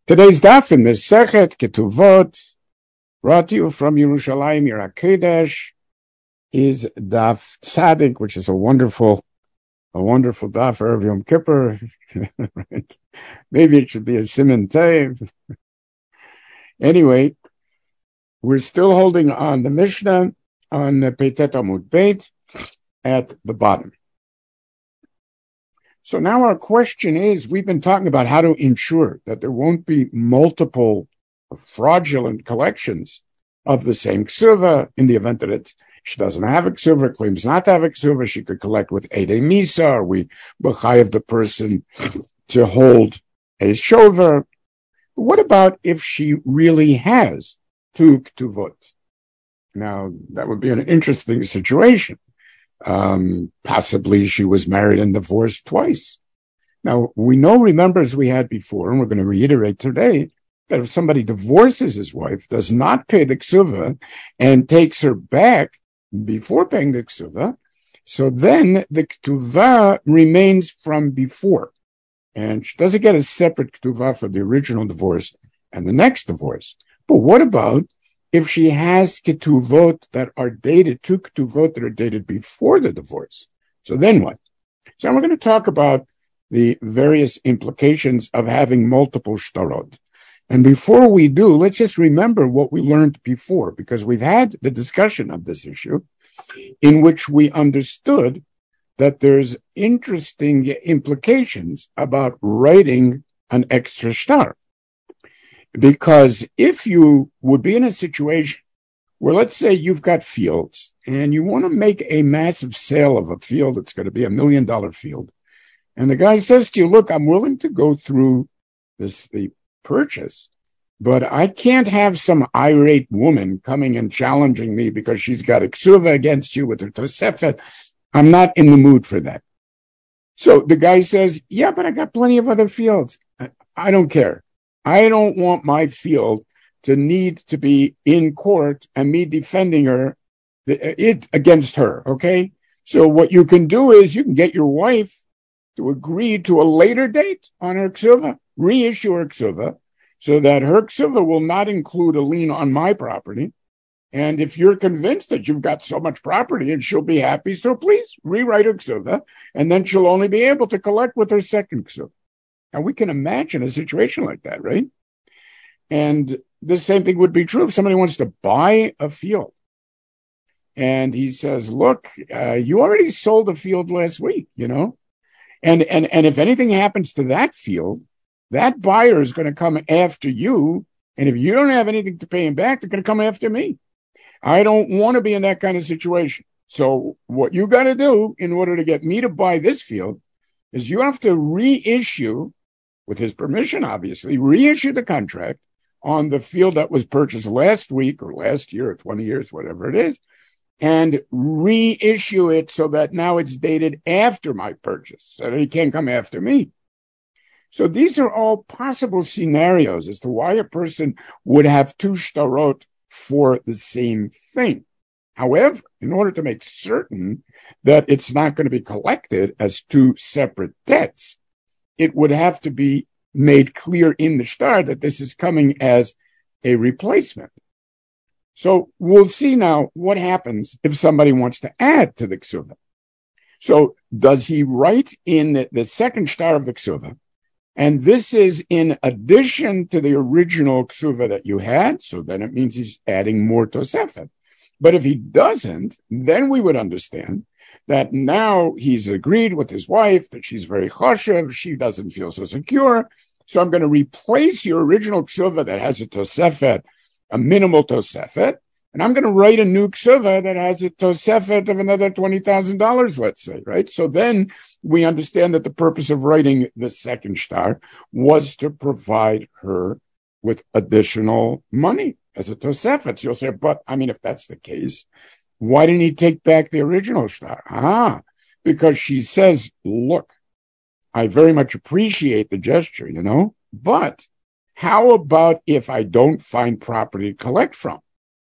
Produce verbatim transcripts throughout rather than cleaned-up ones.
Today's daf in Mesechet Ketuvot, brought to you from Yerushalayim, Yer HaKodesh, is daf Tzadik, which is a wonderful, a wonderful daf for Yom Kippur. Right? Maybe it should be a Siman Tov. Anyway, we're still holding on the Mishnah on Peitet Amud Beit at the bottom. So now our question is, we've been talking about how to ensure that there won't be multiple fraudulent collections of the same ksuva in the event that it, she doesn't have a ksuva, claims not to have a ksuva, she could collect with Eidei Misa, or we b'chayev the person to hold a shover. What about if she really has two ktuvot? Now, that would be an interesting situation. Um, possibly she was married and divorced twice. Now, we know, remember, as we had before, and we're going to reiterate today, that if somebody divorces his wife, does not pay the ksuva, and takes her back before paying the ksuva, so then the ktuva remains from before. And she doesn't get a separate ktuva for the original divorce and the next divorce. But what about if she has ketuvot that are dated, two ketuvot that are dated before the divorce? So then what? So we're going to talk about the various implications of having multiple shtarot. And before we do, let's just remember what we learned before, because we've had the discussion of this issue in which we understood that there's interesting implications about writing an extra shtar. Because if you would be in a situation where, let's say you've got fields and you want to make a massive sale of a field that's going to be a million dollar field, and the guy says to you, look, I'm willing to go through this, the purchase, but I can't have some irate woman coming and challenging me because she's got a ksuva against you with her tosefet. I'm not in the mood for that. So the guy says, yeah, but I got plenty of other fields. I, I don't care. I don't want my field to need to be in court and me defending her, it against her, okay? So what you can do is you can get your wife to agree to a later date on her ksuva, reissue her ksuva, so that her ksuva will not include a lien on my property. And if you're convinced that you've got so much property and she'll be happy, so please rewrite her ksuva, and then she'll only be able to collect with her second ksuva. And we can imagine a situation like that, right? And the same thing would be true if somebody wants to buy a field. And he says, look, uh, you already sold a field last week, you know? And, and, and if anything happens to that field, that buyer is going to come after you. And if you don't have anything to pay him back, they're going to come after me. I don't want to be in that kind of situation. So what you got to do in order to get me to buy this field is you have to reissue, with his permission, obviously, reissue the contract on the field that was purchased last week or last year or twenty years, whatever it is, and reissue it so that now it's dated after my purchase, so that he can't come after me. So these are all possible scenarios as to why a person would have two shtarot for the same thing. However, in order to make certain that it's not going to be collected as two separate debts, it would have to be made clear in the shtar that this is coming as a replacement. So we'll see now what happens if somebody wants to add to the ksuva. So does he write in the, the second shtar of the ksuva? And this is in addition to the original ksuva that you had. So then it means he's adding more tosefet. But if he doesn't, then we would understand that now he's agreed with his wife that she's very choshev, she doesn't feel so secure, so I'm going to replace your original ksuva that has a tosefet, a minimal tosefet, and I'm going to write a new ksuva that has a tosefet of another twenty thousand dollars, let's say, right? So then we understand that the purpose of writing the second shtar was to provide her with additional money as a tosefet. So you'll say, but, I mean, if that's the case, why didn't he take back the original shtar? Ah, because she says, look, I very much appreciate the gesture, you know, but how about if I don't find property to collect from?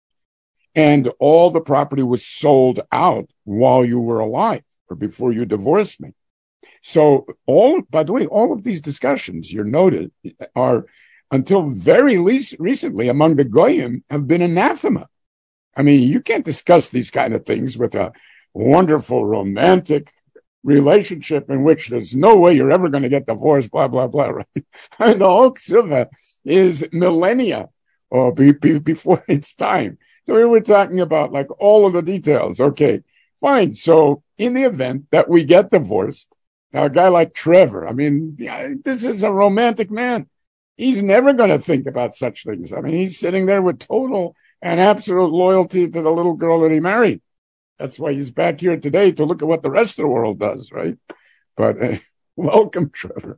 And all the property was sold out while you were alive or before you divorced me. So all, by the way, all of these discussions, you're noted, are until very least recently among the Goyim, have been anathema. I mean, you can't discuss these kind of things with a wonderful romantic relationship in which there's no way you're ever going to get divorced, blah, blah, blah, right? And the whole ksuva is millennia or be, be, before its time. So we were talking about like all of the details. Okay, fine. So in the event that we get divorced, now a guy like Trevor, I mean, this is a romantic man. He's never going to think about such things. I mean, he's sitting there with total and absolute loyalty to the little girl that he married. That's why he's back here today to look at what the rest of the world does, right? But uh, welcome, Trevor.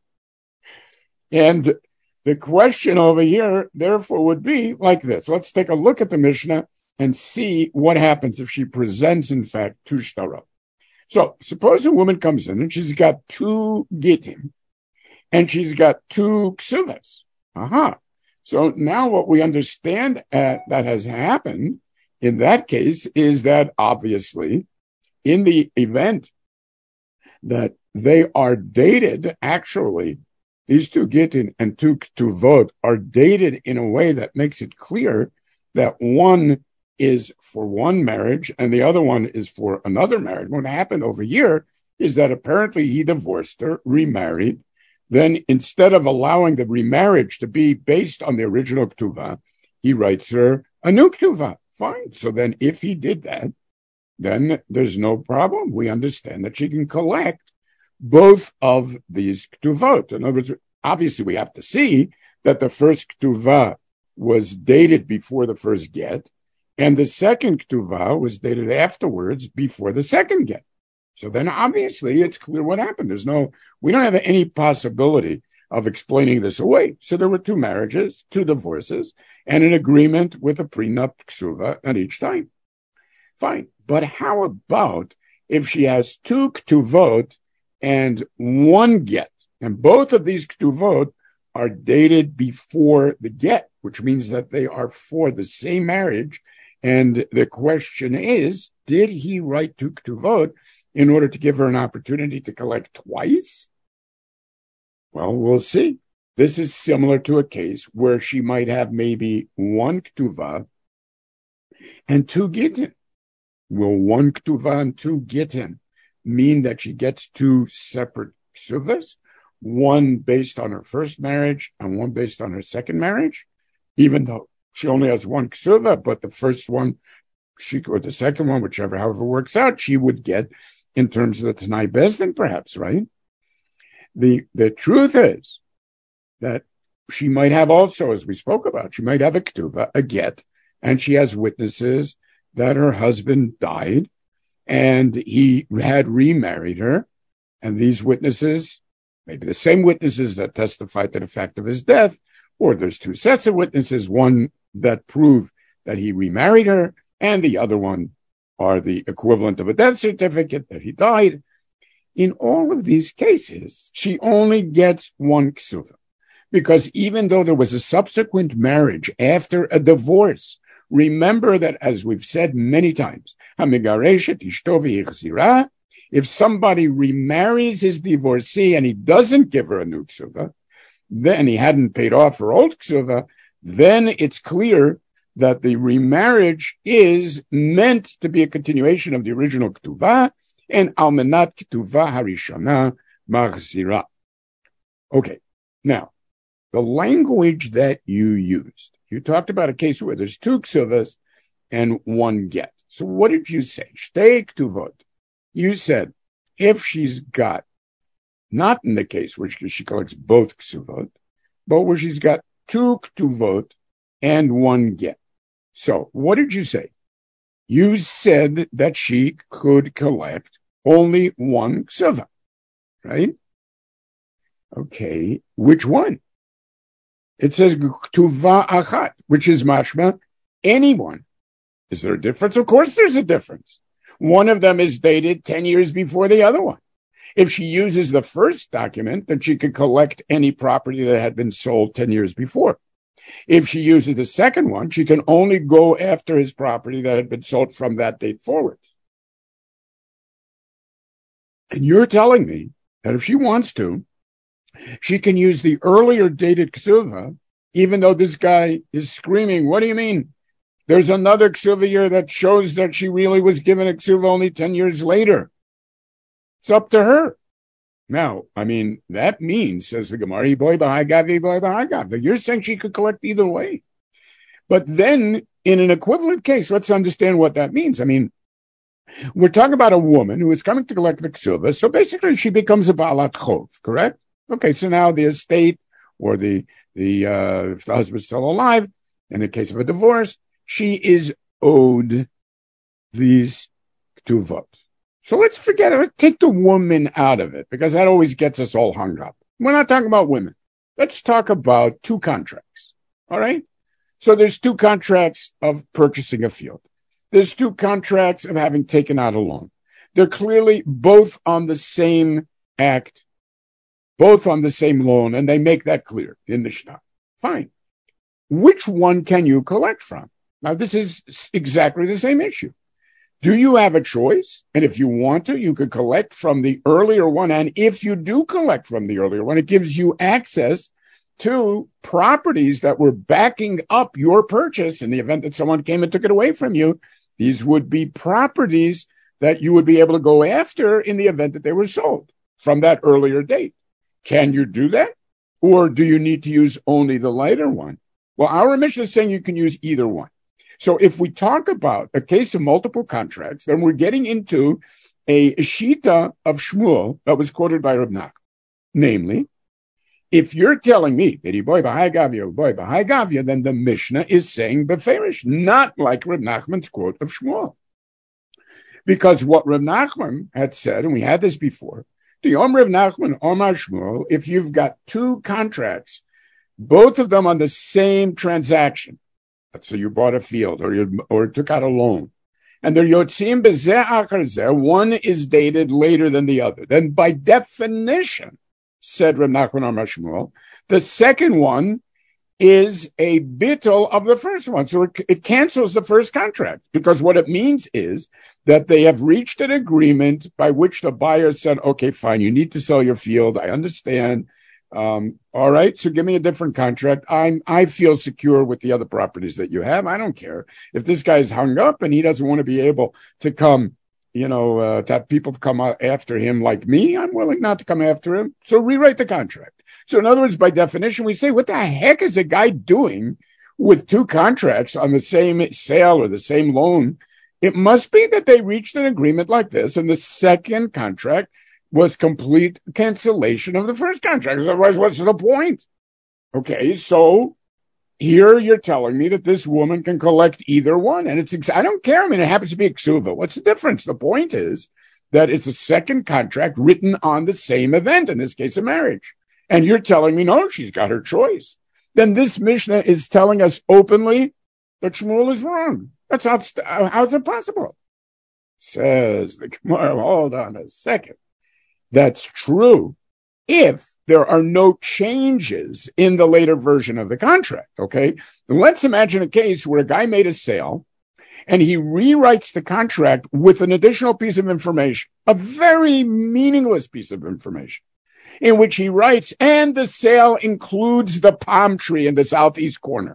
And the question over here, therefore, would be like this. Let's take a look at the Mishnah and see what happens if she presents, in fact, two shtarot. So suppose a woman comes in and she's got two gittim and she's got two ksuvas. Aha. So now what we understand uh, that has happened in that case is that obviously in the event that they are dated, actually, these two gittin and two ktuvot are dated in a way that makes it clear that one is for one marriage and the other one is for another marriage. What happened over here is that apparently he divorced her, remarried. Then instead of allowing the remarriage to be based on the original ktuvah, he writes her a new ktuvah. Fine. So then if he did that, then there's no problem. We understand that she can collect both of these ktuvot. In other words, obviously we have to see that the first ktuvah was dated before the first get, and the second ktuvah was dated afterwards before the second get. So then obviously it's clear what happened. There's no, we don't have any possibility of explaining this away. So there were two marriages, two divorces, and an agreement with a prenup ksuva at each time. Fine. But how about if she has two ktuvot and one get, and both of these ktuvot are dated before the get, which means that they are for the same marriage. And the question is, did he write two ktuvot in order to give her an opportunity to collect twice? Well, we'll see. This is similar to a case where she might have maybe one ktuvah and two gittin. Will one ktuvah and two gittin mean that she gets two separate ksuvas, one based on her first marriage and one based on her second marriage, even though she only has one ksuva, but the first one, she or the second one, whichever, however works out, she would get in terms of the Tanai Bezdin, perhaps, right? The the truth is that she might have also, as we spoke about, she might have a ktuva, a get, and she has witnesses that her husband died and he had remarried her. And these witnesses, maybe the same witnesses that testified to the fact of his death, or there's two sets of witnesses, one that prove that he remarried her, and the other one are the equivalent of a death certificate that he died. In all of these cases, she only gets one ksuva, because even though there was a subsequent marriage after a divorce, remember that, as we've said many times, if somebody remarries his divorcee and he doesn't give her a new ksuva, then he hadn't paid off her old ksuva, then it's clear that the remarriage is meant to be a continuation of the original ktuvah, and almenat ktuvah harishana machzira. Okay, now, the language that you used, you talked about a case where there's two ksuvas and one get. So what did you say? Shtei ktuvot. You said, if she's got, not in the case where she, she collects both ksuvot, but where she's got two ktuvot and one get. So what did you say? You said that she could collect only one ksuva, right? Okay, which one? It says ktuva achat, which is mashma, anyone. Is there a difference? Of course there's a difference. One of them is dated ten years before the other one. If she uses the first document, then she could collect any property that had been sold ten years before. If she uses the second one, she can only go after his property that had been sold from that date forward. And you're telling me that if she wants to, she can use the earlier dated ksuva even though this guy is screaming, what do you mean? There's another ksuva here that shows that she really was given a ksuva only ten years later. It's up to her. Now, I mean, that means, says the Gemara, boy b'hagav, boy b'hagav. You're saying she could collect either way. But then, in an equivalent case, let's understand what that means. I mean, we're talking about a woman who is coming to collect the ksuva, so basically she becomes a ba'alat chov, correct? Okay, so now the estate, or the, the uh, if the husband's still alive, in the case of a divorce, she is owed these ktuvot. So let's forget it. Let's take the woman out of it, because that always gets us all hung up. We're not talking about women. Let's talk about two contracts. All right? So there's two contracts of purchasing a field. There's two contracts of having taken out a loan. They're clearly both on the same act, both on the same loan, and they make that clear in the Mishnah. Fine. Which one can you collect from? Now, this is exactly the same issue. Do you have a choice? And if you want to, you could collect from the earlier one. And if you do collect from the earlier one, it gives you access to properties that were backing up your purchase in the event that someone came and took it away from you. These would be properties that you would be able to go after in the event that they were sold from that earlier date. Can you do that? Or do you need to use only the lighter one? Well, our Mishnah is saying you can use either one. So if we talk about a case of multiple contracts, then we're getting into a shita of Shmuel that was quoted by Reb Nachman. Namely, if you're telling me that boy b'hagavya, boy b'hagavya, then the Mishnah is saying beferish, not like Reb Nachman's quote of Shmuel. Because what Reb Nachman had said, and we had this before, the Om Reb Nachman, Omar Shmuel, if you've got two contracts, both of them on the same transaction, so you bought a field or you or took out a loan, and they're yotzim bezeh achar zeh, one is dated later than the other. Then by definition, said Reb Nachman Amar Shmuel, the second one is a bittul of the first one. So it, it cancels the first contract, because what it means is that they have reached an agreement by which the buyer said, okay, fine, you need to sell your field. I understand. Um, all right, so give me a different contract. I'm, I feel secure with the other properties that you have. I don't care if this guy's hung up and he doesn't want to be able to come, you know, uh, to have people come after him like me. I'm willing not to come after him. So rewrite the contract. So in other words, by definition, we say, what the heck is a guy doing with two contracts on the same sale or the same loan? It must be that they reached an agreement like this, and the second contract was complete cancellation of the first contract. Otherwise, what's the point? Okay, so here you're telling me that this woman can collect either one, and it's, I don't care. I mean, it happens to be a ksuva. What's the difference? The point is that it's a second contract written on the same event, in this case, a marriage. And you're telling me, no, she's got her choice. Then this Mishnah is telling us openly that Shmuel is wrong. That's how, how's it possible? Says the Gemara, hold on a second. That's true if there are no changes in the later version of the contract, okay? Let's imagine a case where a guy made a sale and he rewrites the contract with an additional piece of information, a very meaningless piece of information, in which he writes, and the sale includes the palm tree in the southeast corner.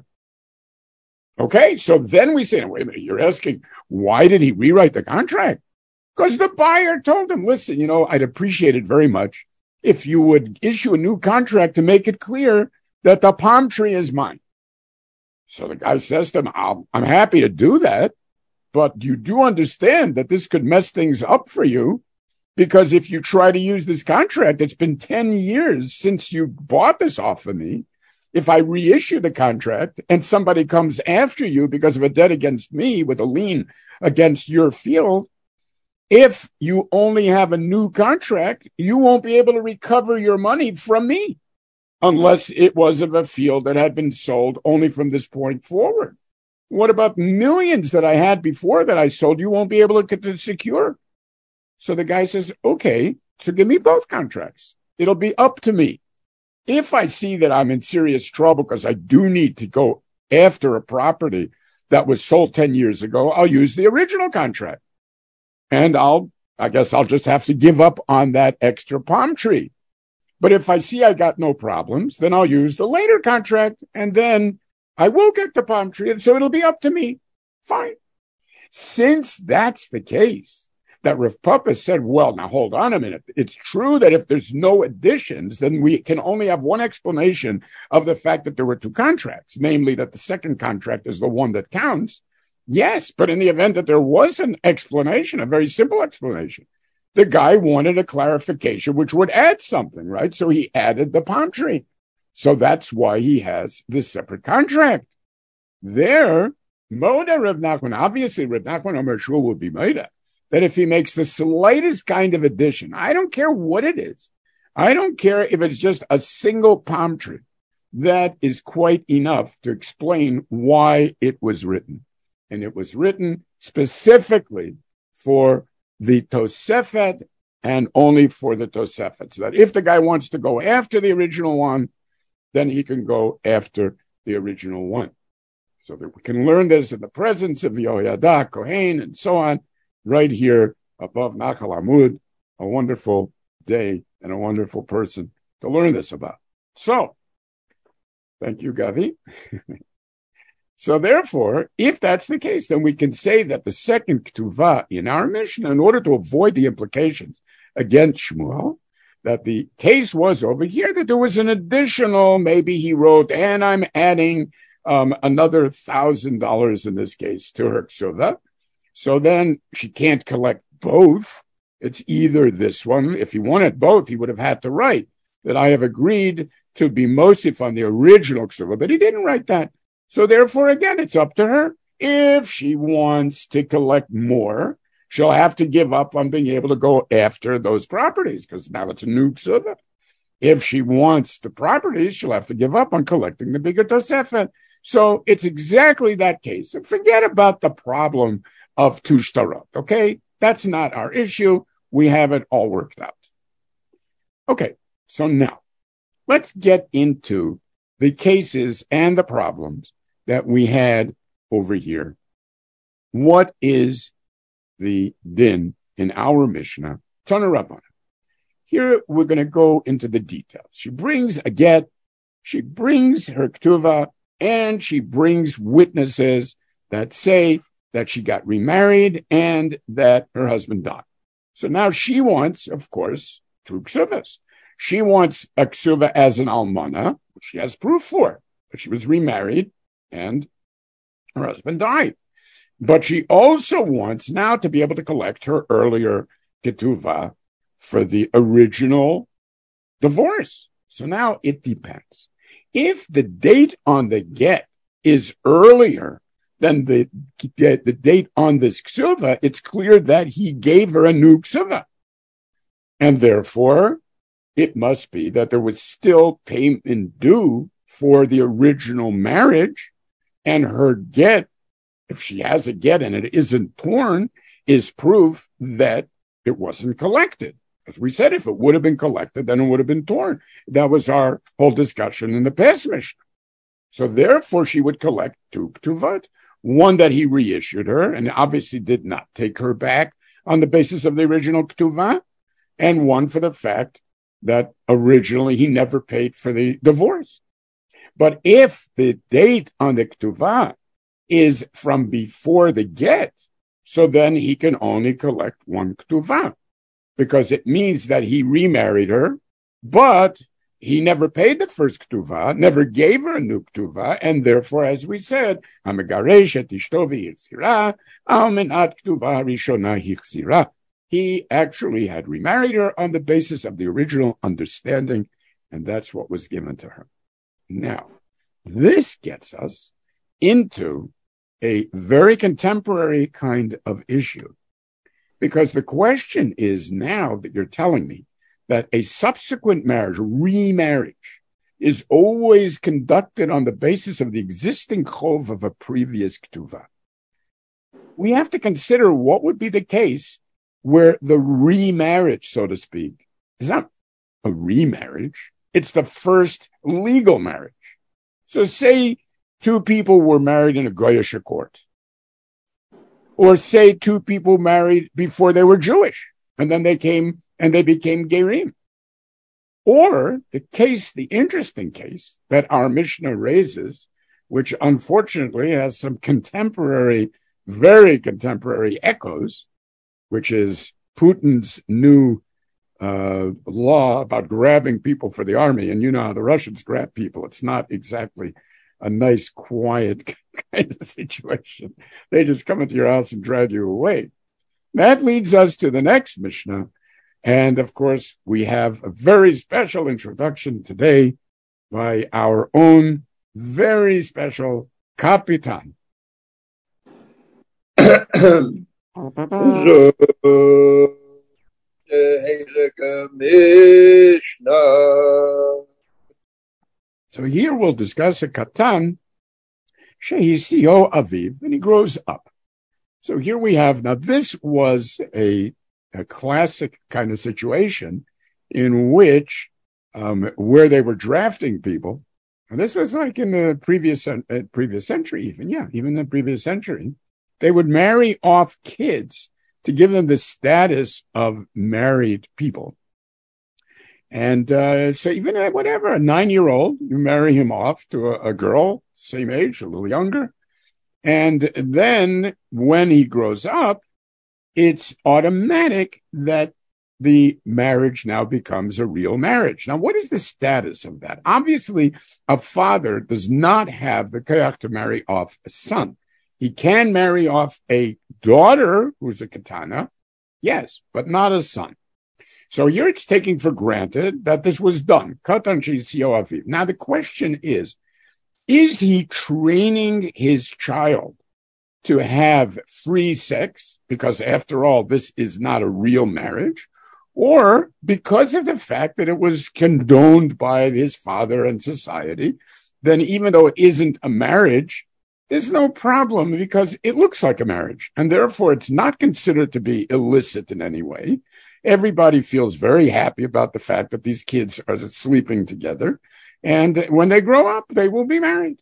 Okay, so then we say, wait a minute, you're asking, why did he rewrite the contract? Because the buyer told him, listen, you know, I'd appreciate it very much if you would issue a new contract to make it clear that the palm tree is mine. So the guy says to him, I'll, I'm happy to do that, but you do understand that this could mess things up for you, because if you try to use this contract, it's been ten years since you bought this off of me. If I reissue the contract and somebody comes after you because of a debt against me with a lien against your field, if you only have a new contract, you won't be able to recover your money from me unless it was of a field that had been sold only from this point forward. What about millions that I had before that I sold? You won't be able to, to secure. So the guy says, okay, so give me both contracts. It'll be up to me. If I see that I'm in serious trouble because I do need to go after a property that was sold ten years ago, I'll use the original contract. And I'll, I guess I'll just have to give up on that extra palm tree. But if I see I got no problems, then I'll use the later contract, and then I will get the palm tree, and so it'll be up to me. Fine. Since that's the case, that Rav Papa said, well, now hold on a minute. It's true that if there's no additions, then we can only have one explanation of the fact that there were two contracts, namely that the second contract is the one that counts. Yes, but in the event that there was an explanation, a very simple explanation, the guy wanted a clarification which would add something, right? So he added the palm tree. So that's why he has this separate contract. There, Moda Rav Nachman, obviously Rav Nachman Omer Shul would be Moda, that if he makes the slightest kind of addition, I don't care what it is, I don't care if it's just a single palm tree, that is quite enough to explain why it was written. And it was written specifically for the Tosefet and only for the Tosefet. So that if the guy wants to go after the original one, then he can go after the original one. So that we can learn this in the presence of Yehoyada, Kohen, and so on, right here above Nachal Amud, a wonderful day and a wonderful person to learn this about. So, thank you, Gavi. So therefore, if that's the case, then we can say that the second Ketuvah in our Mishnah, in order to avoid the implications against Shmuel, that the case was over here, that there was an additional, maybe he wrote, and I'm adding um, another thousand dollars in this case to her Ketuvah. So then she can't collect both. It's either this one. If he wanted both, he would have had to write that I have agreed to be mosif on the original Ketuvah, but he didn't write that. So therefore, again, it's up to her. If she wants to collect more, she'll have to give up on being able to go after those properties, because now it's a new Ketuvah. If she wants the properties, she'll have to give up on collecting the bigger Tosefet. So it's exactly that case. And forget about the problem of two shtarot, okay? That's not our issue. We have it all worked out. Okay, so now let's get into the cases and the problems that we had over here. What is the din in our Mishnah? Tana Rabbanan. Here we're going to go into the details. She brings a get, she brings her Ketuvah, and she brings witnesses that say that she got remarried and that her husband died. So now she wants, of course, two Ketuvahs. She wants a Ketuvah as an almana, which she has proof for, but she was remarried and her husband died. But she also wants now to be able to collect her earlier Ketuvah for the original divorce. So now it depends. If the date on the get is earlier than the, the date on this Ketuvah, it's clear that he gave her a new Ketuvah. And therefore, it must be that there was still payment due for the original marriage, and her get, if she has a get and it isn't torn, is proof that it wasn't collected. As we said, if it would have been collected, then it would have been torn. That was our whole discussion in the past Mishnah. So therefore, she would collect two Ketuvot, one that he reissued her, and obviously did not take her back on the basis of the original Ketuvah, and one for the fact that originally he never paid for the divorce. But if the date on the Ketuvah is from before the get, so then he can only collect one Ketuvah, because it means that he remarried her, but he never paid the first Ketuvah, never gave her a new Ketuvah, and therefore, as we said, Hamigaresh et ishto v'yichsira, al menat Ketuvah rishona hichsira. He actually had remarried her on the basis of the original understanding, and that's what was given to her. Now, this gets us into a very contemporary kind of issue, because the question is now that you're telling me that a subsequent marriage, remarriage, is always conducted on the basis of the existing chov of a previous Ketuvah. We have to consider what would be the case where the remarriage, so to speak, is not a remarriage. It's the first legal marriage. So say two people were married in a Goyish court. Or say two people married before they were Jewish, and then they came and they became Gerim. Or the case, the interesting case that our Mishnah raises, which unfortunately has some contemporary, very contemporary echoes, which is Putin's new uh, law about grabbing people for the army. And you know how the Russians grab people. It's not exactly a nice, quiet kind of situation. They just come into your house and drag you away. That leads us to the next Mishnah. And of course, we have a very special introduction today by our own very special Kapitan. So here we'll discuss a Katan, Shehisio Aviv, and he grows up. So here we have, now this was a, a classic kind of situation in which, um, where they were drafting people, and this was like in the previous, uh, previous century even, yeah, even the previous century, they would marry off kids to give them the status of married people. And uh, so even at whatever, a nine-year-old, you marry him off to a, a girl, same age, a little younger. And then when he grows up, it's automatic that the marriage now becomes a real marriage. Now, what is the status of that? Obviously, a father does not have the koyach to marry off a son. He can marry off a daughter who's a katana, yes, but not a son. So here it's taking for granted that this was done. Katan shehisio aviv. Now the question is, is he training his child to have free sex? Because after all, this is not a real marriage. Or because of the fact that it was condoned by his father and society, then even though it isn't a marriage, there's no problem because it looks like a marriage. And therefore, it's not considered to be illicit in any way. Everybody feels very happy about the fact that these kids are sleeping together. And when they grow up, they will be married.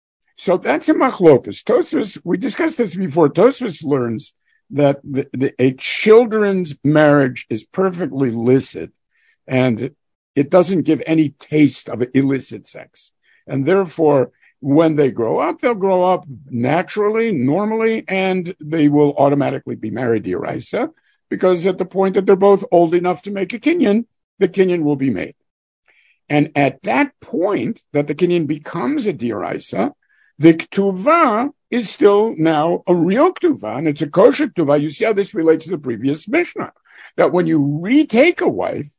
So that's a machlokas. Tosfos, we discussed this before. Tosfos learns that the, the, a children's marriage is perfectly licit and it doesn't give any taste of illicit sex. And therefore, when they grow up, they'll grow up naturally, normally, and they will automatically be married d'oraisa, because at the point that they're both old enough to make a kinyan, the kinyan will be made. And at that point that the kinyan becomes a d'oraisa, the ketuvah is still now a real ketuvah, and it's a kosher ketuvah. You see how this relates to the previous Mishnah, that when you retake a wife,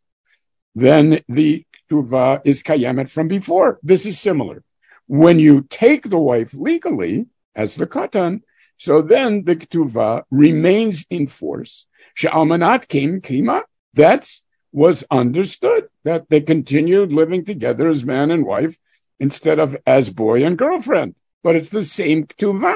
then the ketuvah is kayemet from before. This is similar. When you take the wife legally, as the katan, so then the ketuvah remains in force. She'almanat kim kima, that was understood, that they continued living together as man and wife instead of as boy and girlfriend. But it's the same ketuvah.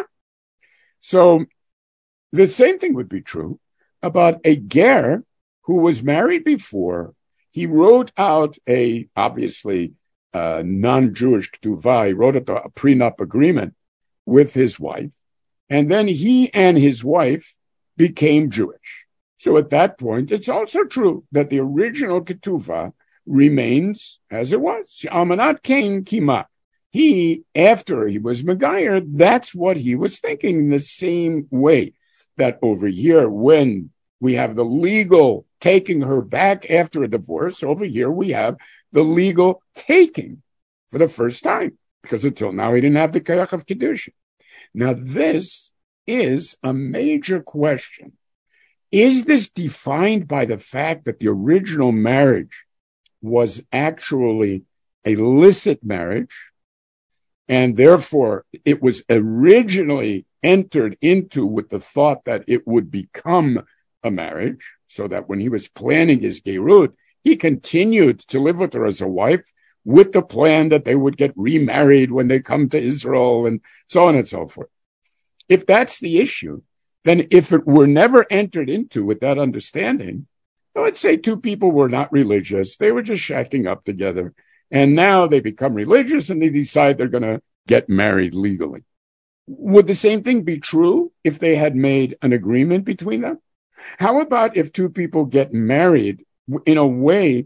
So the same thing would be true about a ger who was married before. He wrote out a, obviously, uh, non-Jewish ketuvah. He wrote out a prenup agreement with his wife. And then he and his wife became Jewish. So at that point, it's also true that the original ketuvah remains as it was. Almanat Kain Kima. He, after he was Megayer, that's what he was thinking, in the same way that over here, when we have the legal taking her back after a divorce, over here we have the legal taking for the first time, because until now he didn't have the koyach of Kedusha. Now this is a major question. Is this defined by the fact that the original marriage was actually a licit marriage, and therefore it was originally entered into with the thought that it would become a marriage, so that when he was planning his gerut, he continued to live with her as a wife with the plan that they would get remarried when they come to Israel and so on and so forth. If that's the issue, then if it were never entered into with that understanding, let's say two people were not religious, they were just shacking up together, and now they become religious and they decide they're going to get married legally. Would the same thing be true if they had made an agreement between them? How about if two people get married in a way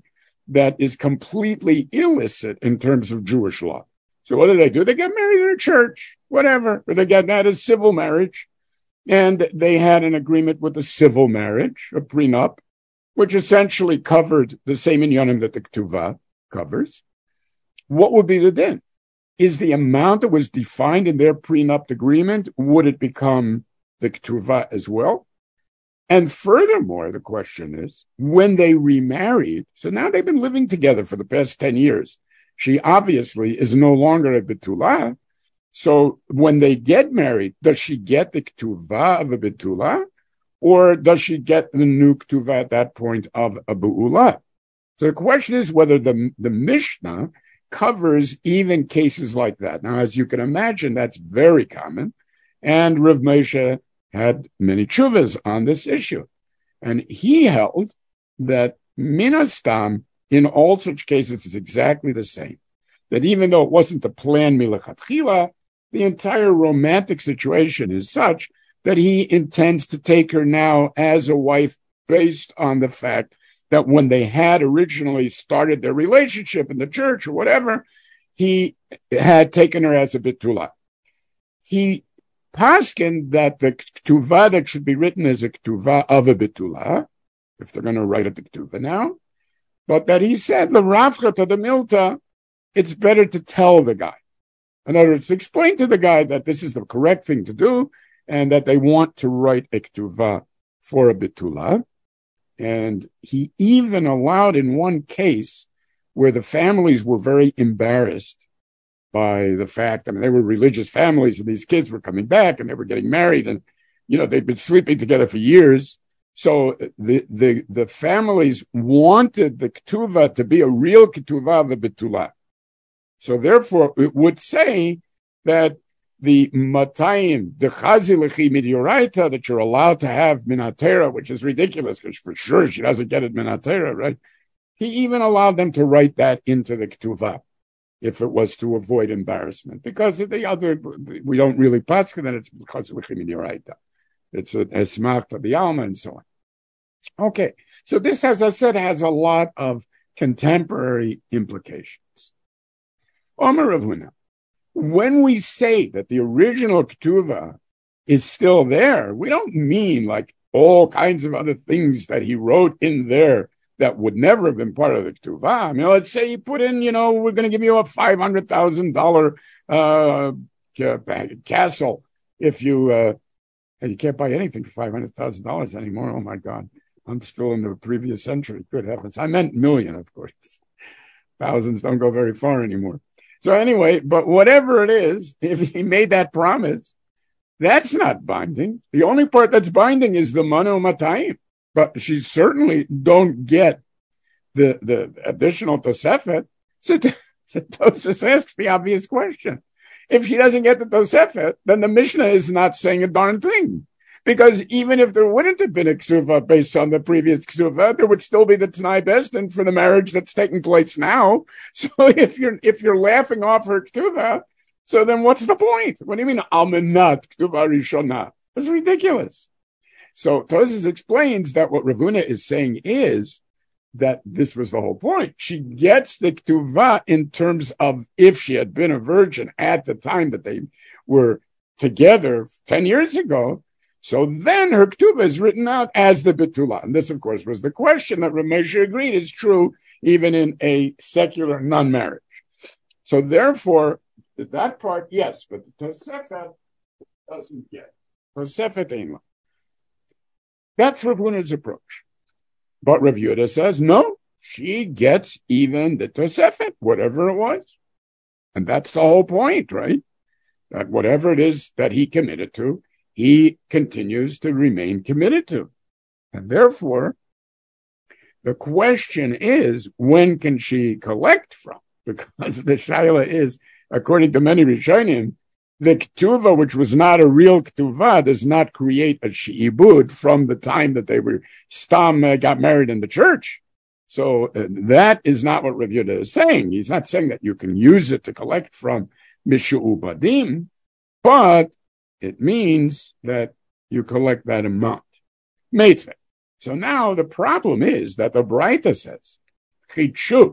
that is completely illicit in terms of Jewish law. So what do they do? They get married in a church, whatever, or they get that as civil marriage. And they had an agreement with a civil marriage, a prenup, which essentially covered the same inyanim that the Ketuvah covers. What would be the din? Is the amount that was defined in their prenup agreement, would it become the Ketuvah as well? And furthermore, the question is, when they remarried, so now they've been living together for the past ten years. She obviously is no longer a Betulah. So when they get married, does she get the Ketuvah of a Betulah? Or does she get the new Ketuvah at that point of a Be'ulah? So the question is whether the, the Mishnah covers even cases like that. Now, as you can imagine, that's very common. And Rav Moshe had many tshuvas on this issue. And he held that min hastam, in all such cases, is exactly the same. That even though it wasn't the plan milechatchila, the entire romantic situation is such that he intends to take her now as a wife based on the fact that when they had originally started their relationship in the church or whatever, he had taken her as a Betulah. He paskin that the Ketuvah that should be written as a Ketuvah of a Betulah, if they're going to write a Ketuvah now, but that he said, L'Ravcha to the Milta, it's better to tell the guy. In other words, to explain to the guy that this is the correct thing to do and that they want to write a Ketuvah for a Betulah. And he even allowed in one case where the families were very embarrassed by the fact, I mean, they were religious families and these kids were coming back and they were getting married and, you know, they'd been sleeping together for years. So the, the, the families wanted the Ketuvah to be a real Ketuvah of a Betulah. So therefore it would say that the matayim, the chazilechi midioraita that you're allowed to have minatera, which is ridiculous because for sure she doesn't get it minatera, right? He even allowed them to write that into the ketuvah if it was to avoid embarrassment, because the other we don't really paskin that it's chazilechi midioraita. It's a esmach to the alma and so on. Okay, so this, as I said, has a lot of contemporary implications. Omer Rav Huna. When we say that the original Ketuvah is still there, we don't mean like all kinds of other things that he wrote in there that would never have been part of the Ketuvah. I mean, let's say he put in, you know, we're going to give you a five hundred thousand dollars uh, castle if you, uh, you can't buy anything for five hundred thousand dollars anymore. Oh my God. I'm still in the previous century. Good heavens. I meant million, of course. Thousands don't go very far anymore. So anyway, but whatever it is, if he made that promise, that's not binding. The only part that's binding is the manu matayim. But she certainly don't get the, the additional tosefet. So, so Tosfos asks the obvious question. If she doesn't get the tosefet, then the Mishnah is not saying a darn thing. Because even if there wouldn't have been a ksuva based on the previous ksuva, there would still be the Tanai Besdin for the marriage that's taking place now. So if you're if you're laughing off her ksuva, so then what's the point? What do you mean almanat ksuva rishona? That's ridiculous. So Tosfos explains that what Rav Huna is saying is that this was the whole point. She gets the ktuva in terms of if she had been a virgin at the time that they were together ten years ago. So then her ketubah is written out as the betulah. And this, of course, was the question that Rav Moshe agreed is true even in a secular non-marriage. So therefore, that part, yes, but the Tosefet doesn't get. Tosefet ain't. That's Rav Huna's approach. But Rav Yehuda says, no, she gets even the Tosefet, whatever it was. And that's the whole point, right? That whatever it is that he committed to, he continues to remain committed to. And therefore, the question is, when can she collect from? Because the shaila is, according to many Rishonim, the ketuvah, which was not a real ketuvah, does not create a she'ibud from the time that they were stam uh, got married in the church. So uh, that is not what Rav Yehuda is saying. He's not saying that you can use it to collect from mishu'ubadim, but it means that you collect that amount. Meitzvah. So now the problem is that the Braita says chitshu.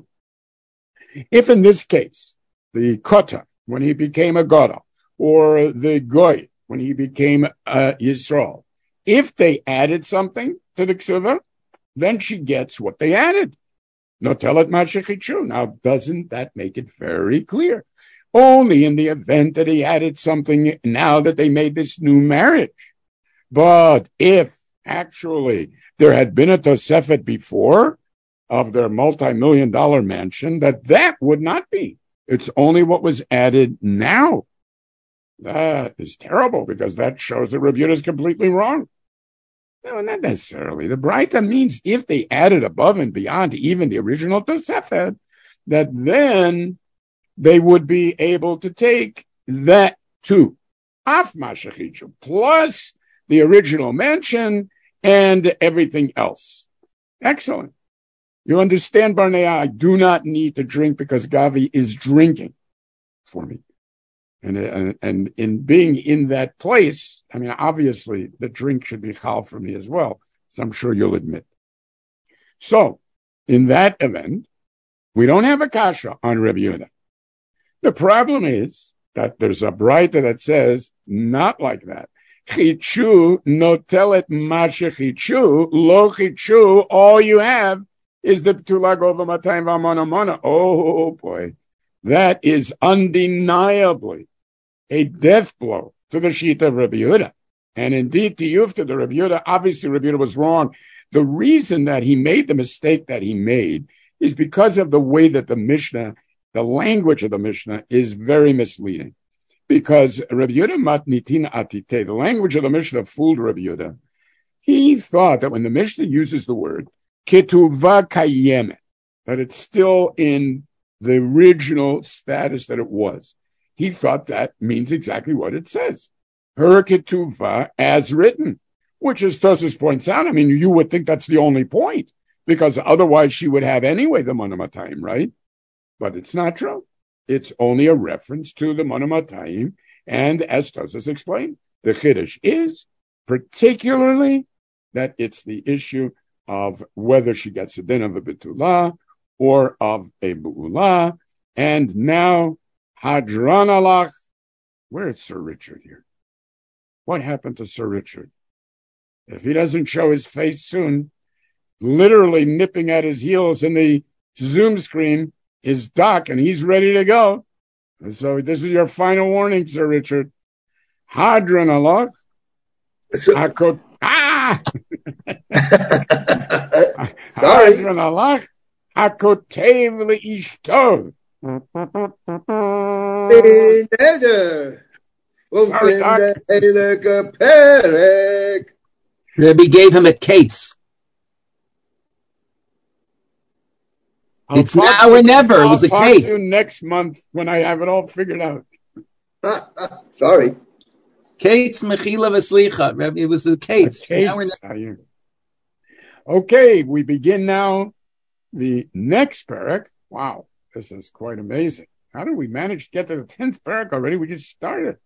If in this case, the Kota, when he became a Goda, or the Goy, when he became a Yisrael, if they added something to the Ksuva, then she gets what they added. Notelet Mashichichu. Now, doesn't that make it very clear? Only in the event that he added something now that they made this new marriage. But if actually there had been a Tosefet before of their multi-million dollar mansion, that that would not be. It's only what was added now. That is terrible because that shows that Rabbi Yehuda is completely wrong. No, not necessarily. The Braita means if they added above and beyond even the original Tosefet, that then they would be able to take that too. Af Mashachichu, plus the original mention and everything else. Excellent. You understand, Barnea, I do not need to drink because Gavi is drinking for me. And, and, and in being in that place, I mean, obviously the drink should be chal for me as well, so I'm sure you'll admit. So, in that event, we don't have a kasha on Rabbi Yehuda. The problem is that there's a braita that says, not like that. Chichu notelet mashe chichu, lo chichu, all you have is the Ptula Gova Matayim V'Amona Mona. Oh boy, that is undeniably a death blow to the Shita of Rabbi Yehuda. And indeed, to Yufta, the Rabbi Yehuda, obviously Rabbi Yehuda was wrong. The reason that he made the mistake that he made is because of the way that the Mishnah, the language of the Mishnah, is very misleading. Because Rabbi Yehuda matnitin atite, the language of the Mishnah fooled Rabbi Yehuda. He thought that when the Mishnah uses the word ketuvah kayemet, that it's still in the original status that it was. He thought that means exactly what it says. Her ketuvah as written, which as Tosfos points out, I mean, you would think that's the only point, because otherwise she would have anyway the monomatayim, right? But it's not true. It's only a reference to the monomatayim, and as Tosfos explained, the chiddush is particularly that it's the issue of whether she gets a din of a betulah or of a bu'ulah. And now, Hadran alach. Where is Sir Richard here? What happened to Sir Richard? If he doesn't show his face soon, literally nipping at his heels in the Zoom screen is Doc, and he's ready to go. And so this is your final warning, Sir Richard. Hadran alach. Hakot. Ah! Sorry. Hadran alach. Hakotev le'ishto. Sorry, Doc. Rebbe gave him a case. I'll it's now or never. I'll it was a talk case. to you next month when I have it all figured out. Sorry. Kates mechila v'slicha. Rebbe, it was a case. Now or never. Okay, we begin now the next parak. Wow, this is quite amazing. How did we manage to get to the tenth parak already? We just started.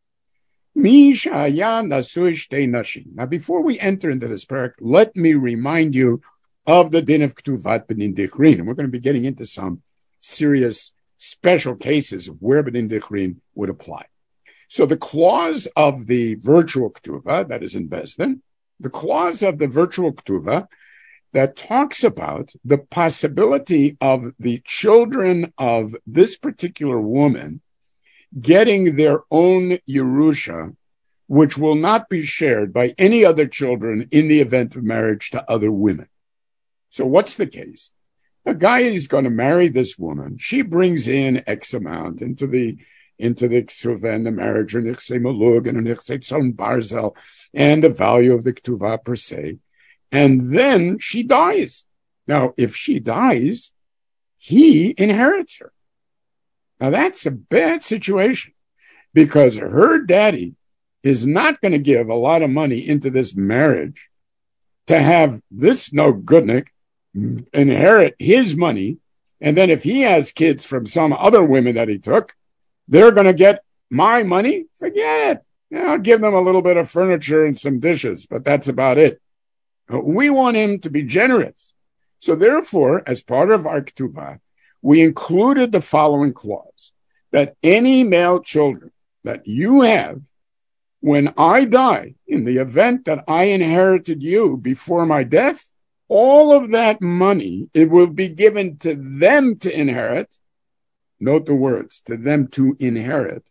Now, before we enter into this parak, let me remind you of the din of Ktuvat B'din Dichrin. And we're going to be getting into some serious special cases of where B'din Dichrin would apply. So the clause of the virtual Ktuva, that is in Bezdin, the clause of the virtual Ktuva that talks about the possibility of the children of this particular woman getting their own Yerusha, which will not be shared by any other children in the event of marriage to other women. So what's the case? A guy is going to marry this woman. She brings in X amount into the into the ksuva and the marriage, or nichse malug and a nichse tzon barzel, and the value of the ketuvah per se. And then she dies. Now, if she dies, he inherits her. Now, that's a bad situation because her daddy is not going to give a lot of money into this marriage to have this no goodnik inherit his money. And then if he has kids from some other women that he took, they're going to get my money. Forget it. You know, I'll give them a little bit of furniture and some dishes, but that's about it. We want him to be generous. So therefore, as part of our ketubah, we included the following clause, that any male children that you have, when I die, in the event that I inherited you before my death, all of that money, it will be given to them to inherit. Note the words, to them to inherit,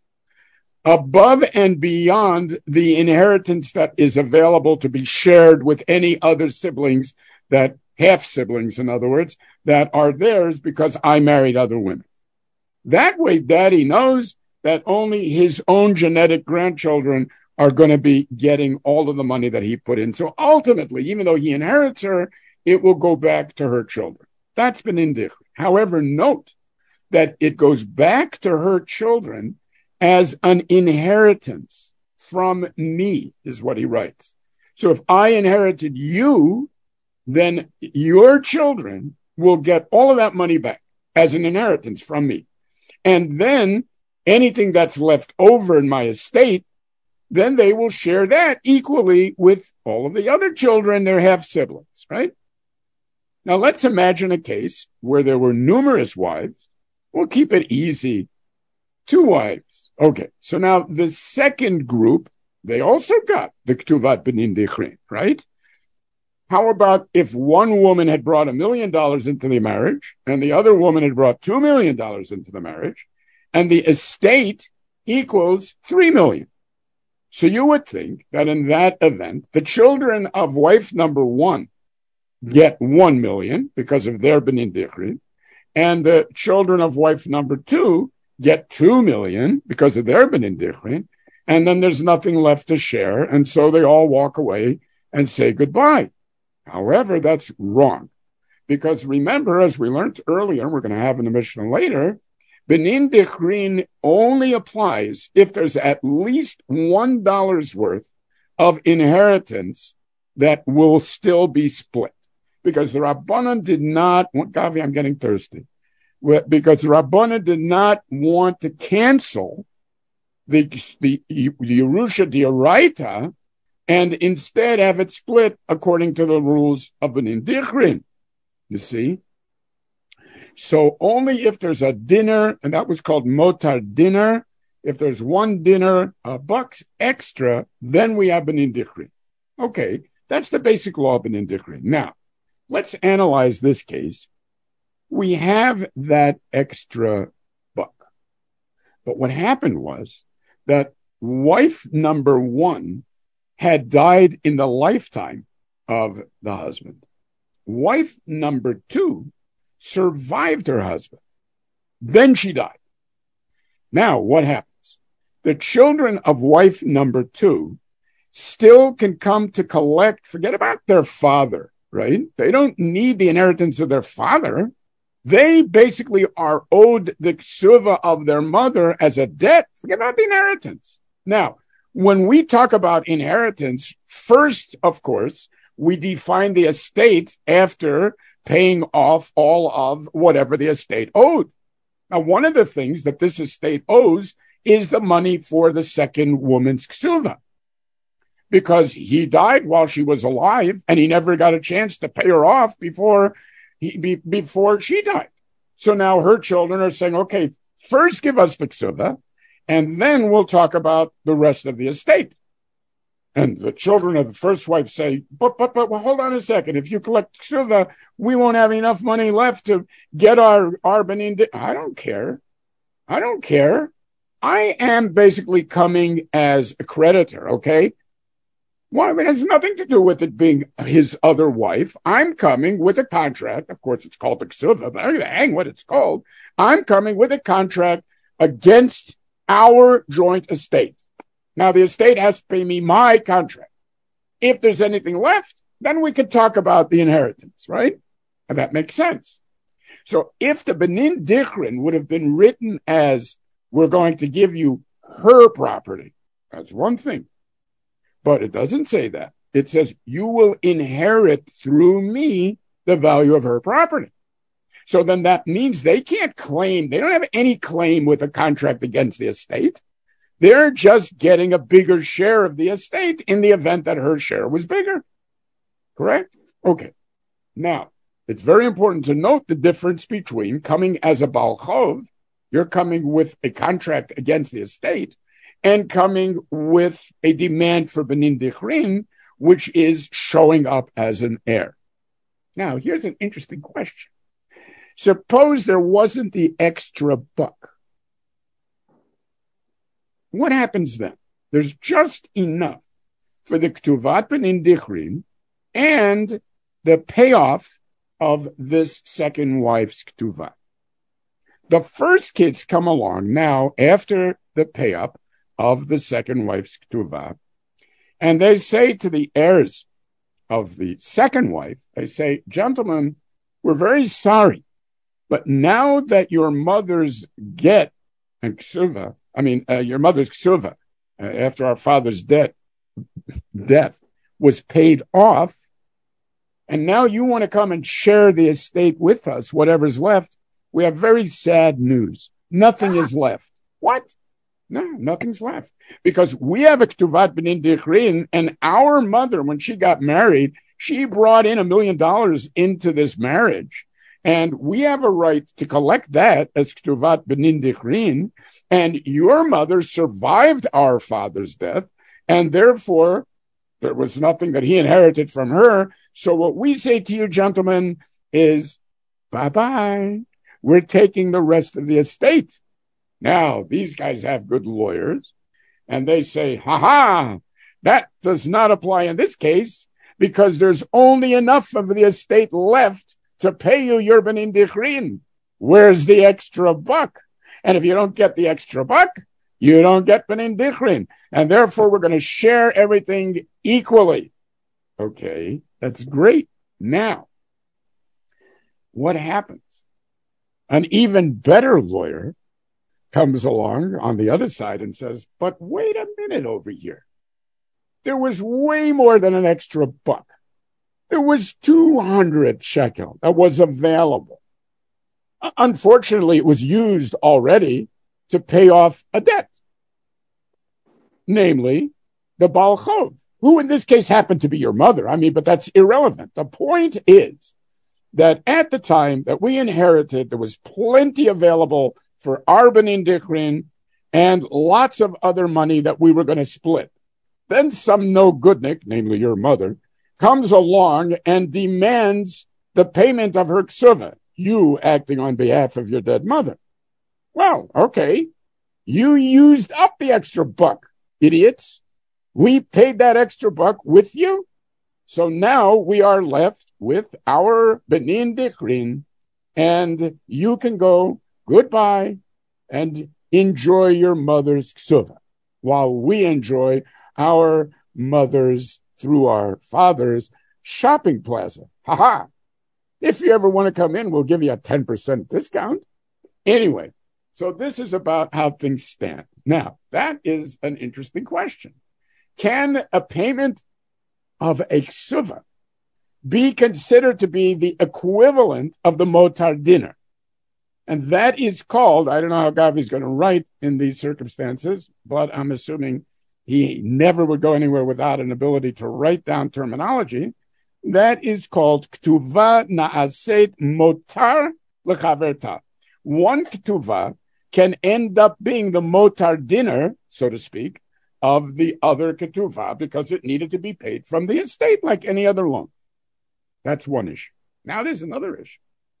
above and beyond the inheritance that is available to be shared with any other siblings, that half siblings, in other words, that are theirs because I married other women. That way, daddy knows that only his own genetic grandchildren are going to be getting all of the money that he put in. So ultimately, even though he inherits her, it will go back to her children. That's Benin Dichrin. However, note that it goes back to her children as an inheritance from me, is what he writes. So if I inherited you, then your children will get all of that money back as an inheritance from me. And then anything that's left over in my estate, then they will share that equally with all of the other children, their half siblings, right? Now let's imagine a case where there were numerous wives. We'll keep it easy. Two wives. Okay. So now the second group, they also got the Ktuvat Benin Dichrin, right? How about if one woman had brought a million dollars into the marriage and the other woman had brought two million dollars into the marriage, and the estate equals three million? So you would think that in that event, the children of wife number one get one million because of their Benin Dichrin, and the children of wife number two get two million because of their Benin Dichrin, and then there's nothing left to share, and so they all walk away and say goodbye. However, that's wrong, because remember, as we learned earlier, we're going to have in the Mishnah later, Benin Dichrin only applies if there's at least one dollar's worth of inheritance that will still be split. Because the Rabbanan did not, Gavi, I'm getting thirsty, because the Rabbanan did not want to cancel the, the, the Yerusha D'Oraita and instead have it split according to the rules of Benin Dichrin. You see? So only if there's a dinner, and that was called motar dinner, if there's one dinner, a bucks extra, then we have Benin Dichrin. Okay, that's the basic law of Benin Dichrin. Now, let's analyze this case. We have that extra buck. But what happened was that wife number one had died in the lifetime of the husband. Wife number two survived her husband. Then she died. Now, what happens? The children of wife number two still can come to collect, forget about their father, right? They don't need the inheritance of their father. They basically are owed the ksuva of their mother as a debt. Forget about the inheritance. Now, when we talk about inheritance, first, of course, we define the estate after paying off all of whatever the estate owed. Now, one of the things that this estate owes is the money for the second woman's ksuva, because he died while she was alive and he never got a chance to pay her off before he, be, before she died. So now her children are saying, okay, first give us the ksuva, and then we'll talk about the rest of the estate. And the children of the first wife say, but, but, but, well, hold on a second. If you collect ksuva, we won't have enough money left to get our, our Benin. Di- I don't care. I don't care. I am basically coming as a creditor, okay? Well, I mean, it has nothing to do with it being his other wife. I'm coming with a contract. Of course, it's called the ksuva, but I don't hang what it's called. I'm coming with a contract against our joint estate. Now, the estate has to pay me my contract. If there's anything left, then we could talk about the inheritance, right? And that makes sense. So if the Benin Dichrin would have been written as, we're going to give you her property, that's one thing. But it doesn't say that. It says, you will inherit through me the value of her property. So then that means they can't claim, they don't have any claim with a contract against the estate. They're just getting a bigger share of the estate in the event that her share was bigger. Correct? Okay. Now, it's very important to note the difference between coming as a Baal Chov, you're coming with a contract against the estate, and coming with a demand for Benin Dichrin, which is showing up as an heir. Now, here's an interesting question. Suppose there wasn't the extra buck. What happens then? There's just enough for the Ktuvat Benin Dichrin and the payoff of this second wife's Ktuvat. The first kids come along now after the payoff of the second wife's Ktuvat, and they say to the heirs of the second wife, they say, gentlemen, we're very sorry, but now that your mother's get and ksuva, I mean, uh, your mother's ksuva, uh, after our father's death, death was paid off, and now you want to come and share the estate with us, whatever's left, we have very sad news. Nothing is left. What? No, nothing's left. Because we have a Ktuvat Benin Dichrin, and our mother, when she got married, she brought in a million dollars into this marriage. And we have a right to collect that as Ktuvat Benin Dichrin. And your mother survived our father's death, and therefore there was nothing that he inherited from her. So what we say to you, gentlemen, is bye-bye. We're taking the rest of the estate. Now, these guys have good lawyers, and they say, ha-ha, that does not apply in this case, because there's only enough of the estate left to pay you your Benin Dichrin. Where's the extra buck? And if you don't get the extra buck, you don't get Benin Dichrin. And therefore, we're going to share everything equally. Okay, that's great. Now, what happens? An even better lawyer comes along on the other side and says, but wait a minute over here. There was way more than an extra buck. There was two hundred shekel that was available. Unfortunately, it was used already to pay off a debt. Namely, the Baal Chov, who in this case happened to be your mother. I mean, but that's irrelevant. The point is that at the time that we inherited, there was plenty available for our Benin Dichrin and lots of other money that we were going to split. Then some no-goodnik, namely your mother, comes along and demands the payment of her ksuva, you acting on behalf of your dead mother. Well, okay, you used up the extra buck, idiots. We paid that extra buck with you. So now we are left with our Benin Dichrin, and you can go goodbye and enjoy your mother's ksuva, while we enjoy our mother's, through our father's, shopping plaza. Ha ha! If you ever want to come in, we'll give you a ten percent discount. Anyway, so this is about how things stand. Now, that is an interesting question. Can a payment of a ksuva be considered to be the equivalent of the motar dinner? And that is called, I don't know how Gavi's going to write in these circumstances, but I'm assuming he never would go anywhere without an ability to write down terminology. That is called ktuva na'aset motar lechaverta. One ktuva can end up being the motar dinner, so to speak, of the other ketuva because it needed to be paid from the estate like any other loan. That's one issue. Now there's another issue.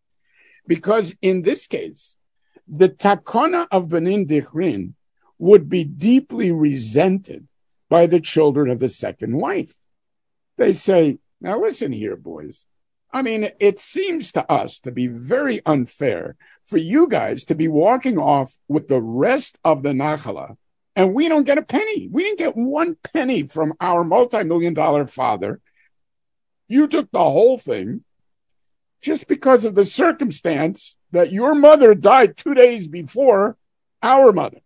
Because in this case, the takana of Benin Dichrin would be deeply resented by the children of the second wife. They say, now listen here, boys. I mean, it seems to us to be very unfair for you guys to be walking off with the rest of the nachala, and we don't get a penny. We didn't get one penny from our multi-million dollar father. You took the whole thing just because of the circumstance that your mother died two days before our mother.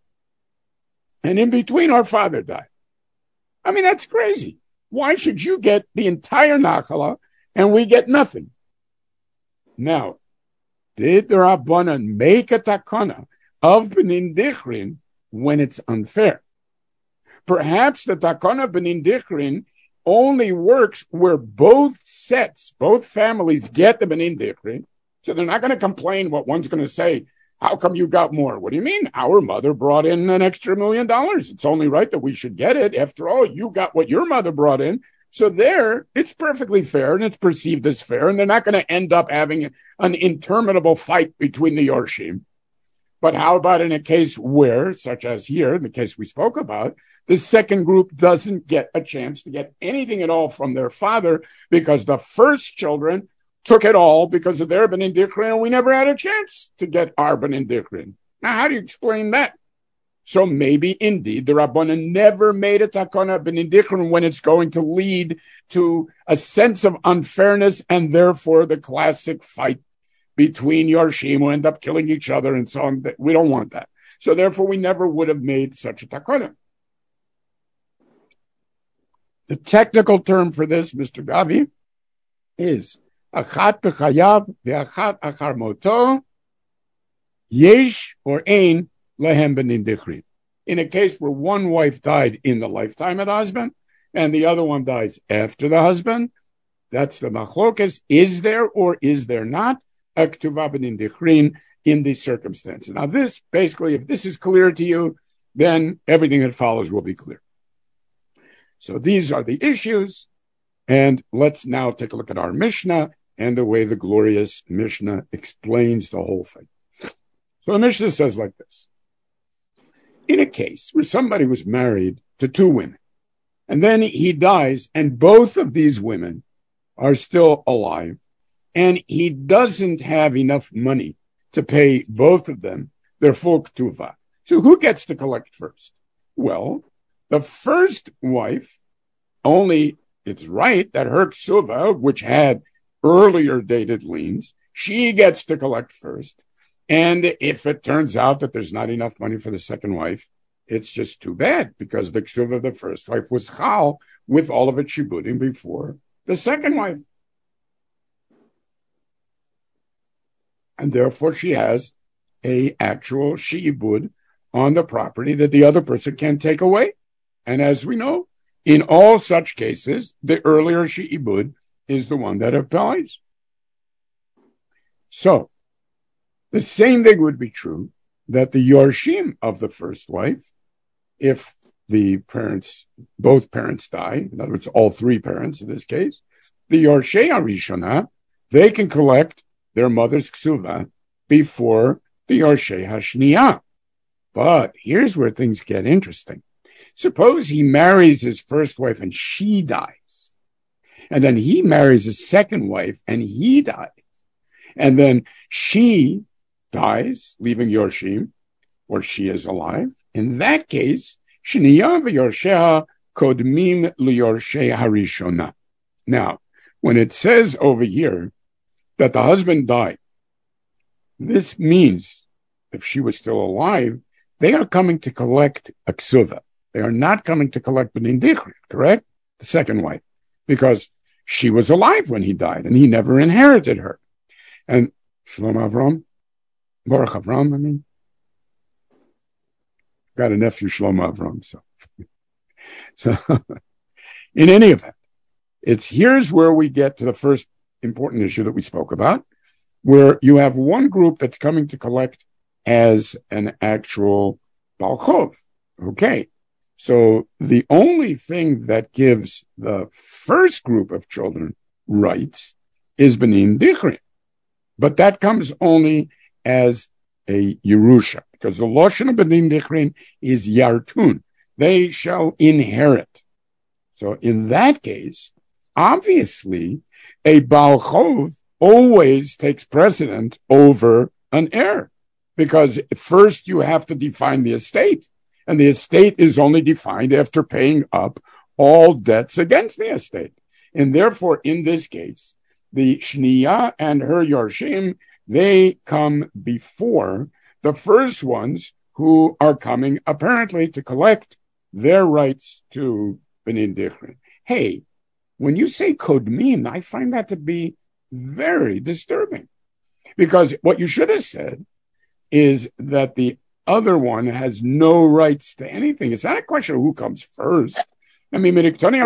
And in between, our father died. I mean, that's crazy. Why should you get the entire nachala and we get nothing? Now, did the Rabbanan make a takana of Benin Dichrin when it's unfair? Perhaps the takana of Benin Dichrin only works where both sets, both families get the Benin Dichrin. So they're not going to complain what one's going to say. How come you got more? What do you mean? Our mother brought in an extra million dollars. It's only right that we should get it. After all, you got what your mother brought in. So there, it's perfectly fair and it's perceived as fair. And they're not going to end up having an interminable fight between the Yorshim. But how about in a case where, such as here, in the case we spoke about, the second group doesn't get a chance to get anything at all from their father because the first children took it all because of their Benin Dichrin, and we never had a chance to get our Benin Dichrin. Now, how do you explain that? So maybe, indeed, the Rabbanan never made a takana Benin Dichrin when it's going to lead to a sense of unfairness and therefore the classic fight between Yorshim who end up killing each other and so on. We don't want that. So therefore, we never would have made such a takana. The technical term for this, Mister Gavi, is achat b'chayav ve'achat achar moto yesh or ein lehem benin dichrin. In a case where one wife died in the lifetime of the husband and the other one dies after the husband, that's the machlokas. Is there or is there not a ketuvah benin dichrin in these circumstances? Now this, basically, if this is clear to you, then everything that follows will be clear. So these are the issues, and let's now take a look at our Mishnah and the way the glorious Mishnah explains the whole thing. So the Mishnah says like this. In a case where somebody was married to two women, and then he dies, and both of these women are still alive, and he doesn't have enough money to pay both of them their full ketuvah. So who gets to collect first? Well, the first wife, only it's right that her ksuva, which had earlier dated liens, she gets to collect first. And if it turns out that there's not enough money for the second wife, it's just too bad because the ksuva of the first wife was chal with all of its shibudim before the second wife. And therefore she has a actual shi'ibud on the property that the other person can't take away. And as we know, in all such cases, the earlier shi'ibud is the one that applies. So, the same thing would be true that the Yorshim of the first wife, if the parents, both parents die, in other words, all three parents in this case, the Yorshei HaRishona, they can collect their mother's ksuva before the Yorshei HaShniyah. But here's where things get interesting. Suppose he marries his first wife and she dies. And then he marries his second wife and he dies. And then she dies, leaving Yorshim, or she is alive. In that case, Shniyah v'Yorsheha kodmim liYorshei HaRishona. Now, when it says over here that the husband died, this means if she was still alive, they are coming to collect a ksuva. They are not coming to collect Benin Dichrin, correct? The second wife, because she was alive when he died and he never inherited her. And Shalom Avram, Baruch Avram, I mean, got a nephew, Shalom Avram. So, so in any event, it's here's where we get to the first important issue that we spoke about, where you have one group that's coming to collect as an actual Balchov. Okay. So the only thing that gives the first group of children rights is Benin Dichrin. But that comes only as a Yerusha, because the Lashon of Benin Dichrin is Yartun. They shall inherit. So in that case, obviously, a Baal Chov always takes precedent over an heir, because first you have to define the estate. And the estate is only defined after paying up all debts against the estate. And therefore, in this case, the Shniyah and her Yorshim, they come before the first ones who are coming apparently to collect their rights to Benin Dichrin. Hey, when you say Kodmim, I find that to be very disturbing. Because what you should have said is that the other one has no rights to anything. It's not a question of who comes first. I mean,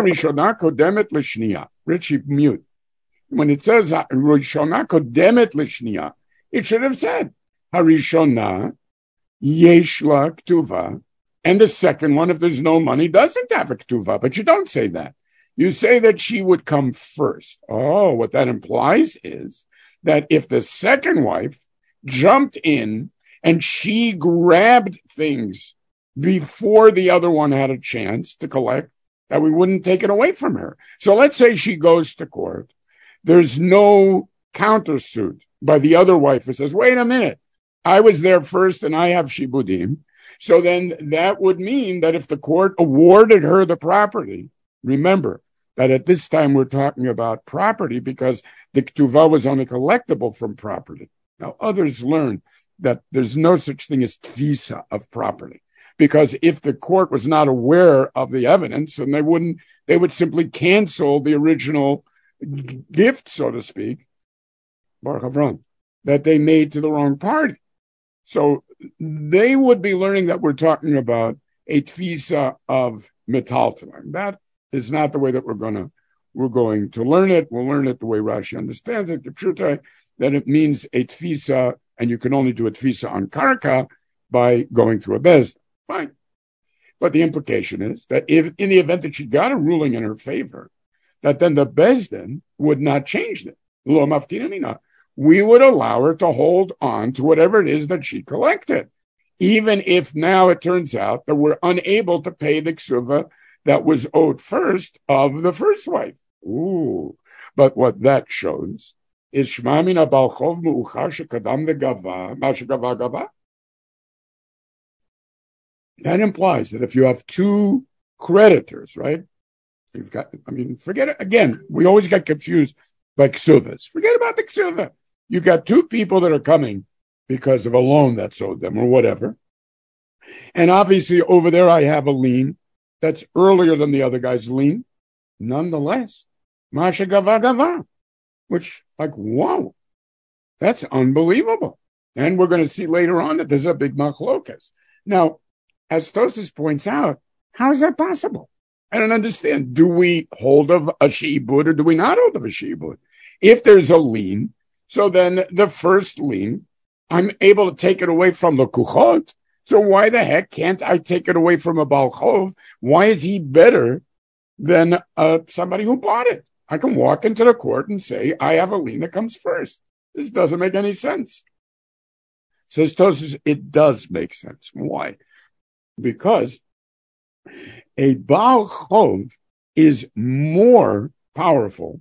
Richie, mute. When it says Rishona kodemet l'shniya, it should have said Harishona yesh la ktuva, and the second one, if there's no money, doesn't have a ktuva. But you don't say that. You say that she would come first. Oh, what that implies is that if the second wife jumped in and she grabbed things before the other one had a chance to collect, that we wouldn't take it away from her. So let's say she goes to court. There's no countersuit by the other wife who says, wait a minute, I was there first and I have shibudim. So then that would mean that if the court awarded her the property, remember that at this time we're talking about property because the ketuvah was only collectible from property. Now others learn that there's no such thing as tfisa of property, because if the court was not aware of the evidence, then they wouldn't, they would simply cancel the original gift, so to speak, Baruch Avram, that they made to the wrong party. So they would be learning that we're talking about a tfisa of metaltalim. That is not the way that we're gonna we're going to learn it. We'll learn it the way Rashi understands it, the pshutai, that it means a tfisa, and you can only do a tfisa on karka by going through a bezdin. Fine. But the implication is that if in the event that she got a ruling in her favor, that then the bezdin would not change it. Lo mafkinamina. We would allow her to hold on to whatever it is that she collected, even if now it turns out that we're unable to pay the ksuva that was owed first of the first wife. Ooh. But what that shows is shmamina balchov mu'uchar shekadam v'gava, ma shekava gava. That implies that if you have two creditors, right? You've got, I mean, forget it. Again, we always get confused by ksuvas. Forget about the ksuva. You got two people that are coming because of a loan that's owed them or whatever. And obviously over there I have a lien that's earlier than the other guy's lien. Nonetheless, Masha Gava Gava, which, like, whoa, that's unbelievable. And we're going to see later on that there's a big machlokas. Now, as Tosas points out, how is that possible? I don't understand. Do we hold of a sheibud or do we not hold of a sheibud? If there's a lien, so then the first lien, I'm able to take it away from the kuchot. So why the heck can't I take it away from a balchov? Why is he better than uh, somebody who bought it? I can walk into the court and say, I have a lien that comes first. This doesn't make any sense. Says Tosas, it does make sense. Why? Because a Baal Chov is more powerful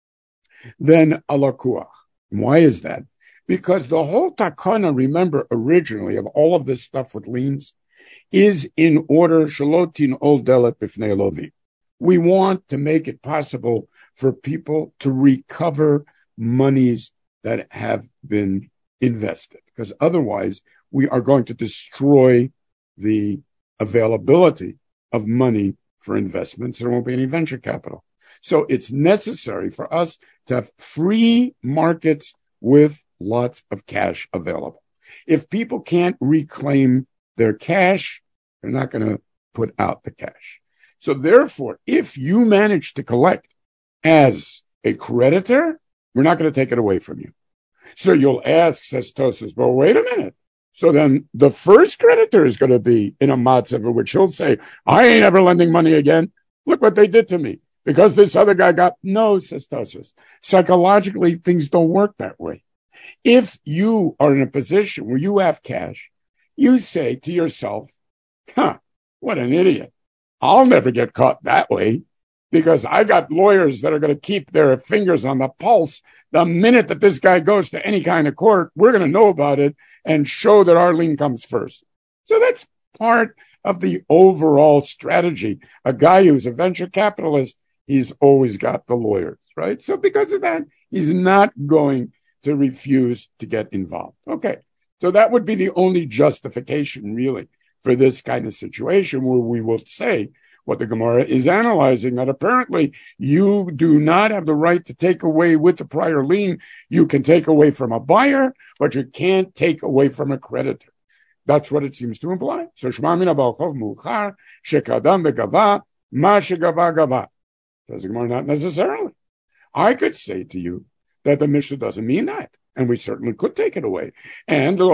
than a Lakuach. Why is that? Because the whole takana, remember, originally of all of this stuff with liens, is in order shalotin ol delet bifnei lovi. We want to make it possible for people to recover monies that have been invested, because otherwise we are going to destroy the availability of money for investments. There won't be any venture capital. So it's necessary for us to have free markets with lots of cash available. If people can't reclaim their cash, they're not going to put out the cash. So therefore, if you manage to collect as a creditor, we're not going to take it away from you. So you'll ask, says Tosas, but wait a minute. So then the first creditor is going to be in a matzav in which he'll say, I ain't ever lending money again. Look what they did to me. Because this other guy got, no, says Tosas. Psychologically, things don't work that way. If you are in a position where you have cash, you say to yourself, huh, what an idiot. I'll never get caught that way because I got lawyers that are going to keep their fingers on the pulse. The minute that this guy goes to any kind of court, we're going to know about it and show that our lien comes first. So that's part of the overall strategy. A guy who's a venture capitalist, he's always got the lawyers, right? So because of that, he's not going to refuse to get involved. Okay. So that would be the only justification really for this kind of situation where we will say what the Gemara is analyzing, that apparently you do not have the right to take away with the prior lien. You can take away from a buyer, but you can't take away from a creditor. That's what it seems to imply. So Shema min ha'balchov mu'achar shekadam v'gava Masha gava gava. Says the Gemara, not necessarily. I could say to you that the Mishnah doesn't mean that, and we certainly could take it away. And the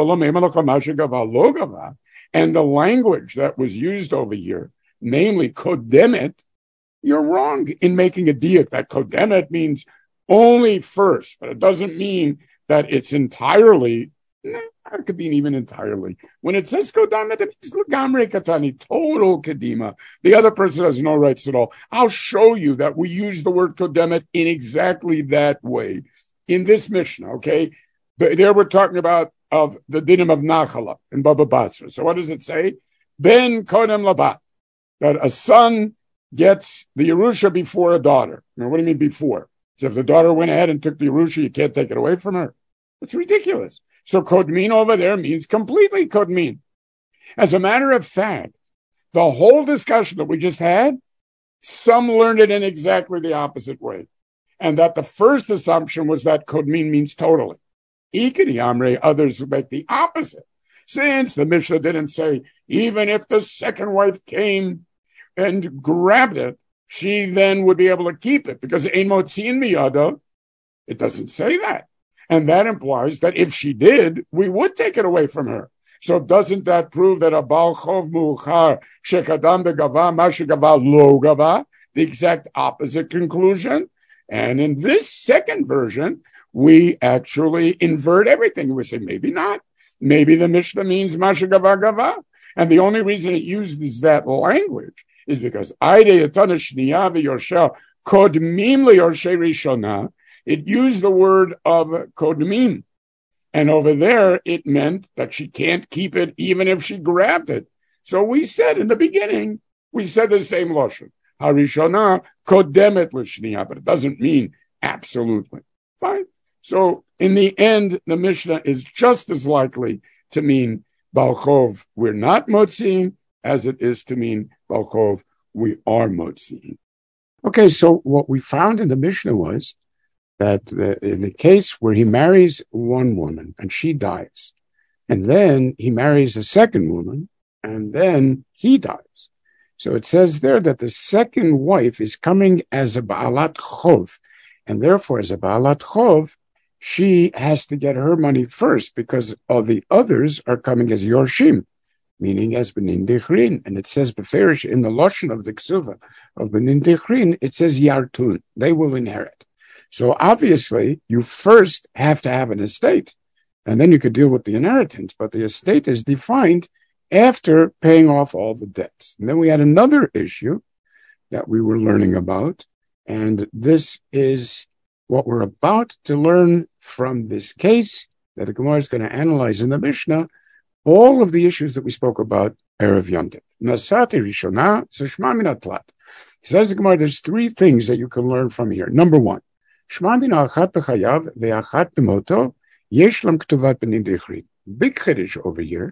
and the language that was used over here, namely kodemet, you're wrong in making a diak that kodemet means only first, but it doesn't mean that it's entirely. No, it could be even entirely. When it says kodemet, it's legamre katani, total kedima. The other person has no rights at all. I'll show you that we use the word kodemet in exactly that way in this Mishnah. Okay, there we're talking about of the dinim of Nachala in Baba Basra. So what does it say? Ben kodem labat, that a son gets the Yerusha before a daughter. Now, what do you mean before? So if the daughter went ahead and took the Yerusha, you can't take it away from her. It's ridiculous. So kodmin over there means completely kodmin. As a matter of fact, the whole discussion that we just had, some learned it in exactly the opposite way. And that the first assumption was that kodmin means totally. Ikedi Amre, others make the opposite. Since the Mishnah didn't say, even if the second wife came and grabbed it, she then would be able to keep it, because ein motziin miyada, it doesn't say that. And that implies that if she did, we would take it away from her. So doesn't that prove that a Baal Chov Mu'achar Shekadam Begava Mashigava Lo Gava, the exact opposite conclusion? And in this second version, we actually invert everything. We say, maybe not. Maybe the Mishnah means Mashigava Gava. And the only reason it uses that language is because Aide Yatana Shniya V'Yorsha Kodmim L'Yorshe Rishona. It used the word of Kodmim. And over there, it meant that she can't keep it even if she grabbed it. So we said in the beginning, we said the same lashon. Harishona kodemet l'shniya, but it doesn't mean absolutely. Fine. So in the end, the Mishnah is just as likely to mean Balchov, we're not motziin, as it is to mean Balchov, we are motziin. Okay, so what we found in the Mishnah was that the, in the case where he marries one woman and she dies, and then he marries a second woman, and then he dies. So it says there that the second wife is coming as a Ba'alat Chov, and therefore as a Ba'alat Chov, she has to get her money first because all the others are coming as Yorshim, meaning as Benin Dechrin. And it says Beferish in the Lashon of the Ksuva of Benin Dechrin, it says Yartun, they will inherit. So obviously, you first have to have an estate, and then you could deal with the inheritance. But the estate is defined after paying off all the debts. And then we had another issue that we were learning about, and this is what we're about to learn from this case that the Gemara is going to analyze in the Mishnah, all of the issues that we spoke about Erev Yontif. Nasati Rishona, Shema Min Atlat. He says the Gemara, there's three things that you can learn from here. Number one, Shema Min Achat B'Chayav Ve'Achat B'Moto Yesh Lam K'tuvat Benin Dechrin. Big chiddush over here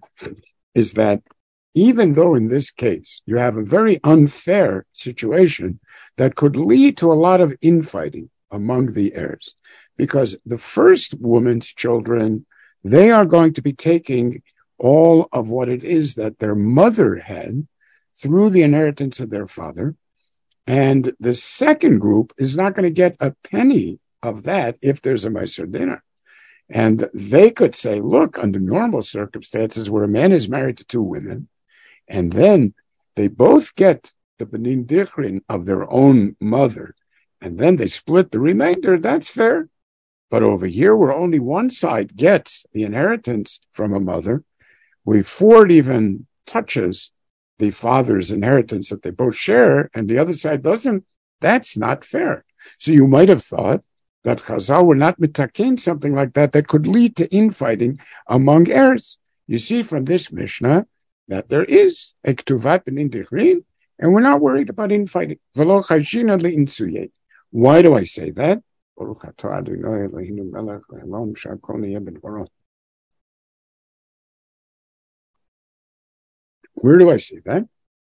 is that even though in this case you have a very unfair situation that could lead to a lot of infighting among the heirs, because the first woman's children, they are going to be taking all of what it is that their mother had through the inheritance of their father, and the second group is not going to get a penny of that if there's a Meiser dinner. And they could say, look, under normal circumstances where a man is married to two women, and then they both get the Benin Dichrin of their own mother, and then they split the remainder, that's fair. But over here, where only one side gets the inheritance from a mother, before it even touches the father's inheritance that they both share, and the other side doesn't, that's not fair. So you might have thought that Chazal were not mitakin, something like that, that could lead to infighting among heirs. You see from this Mishnah that there is a Ktuvat Benin Dichrin, and we're not worried about infighting. Why do I say that? Where do I say that?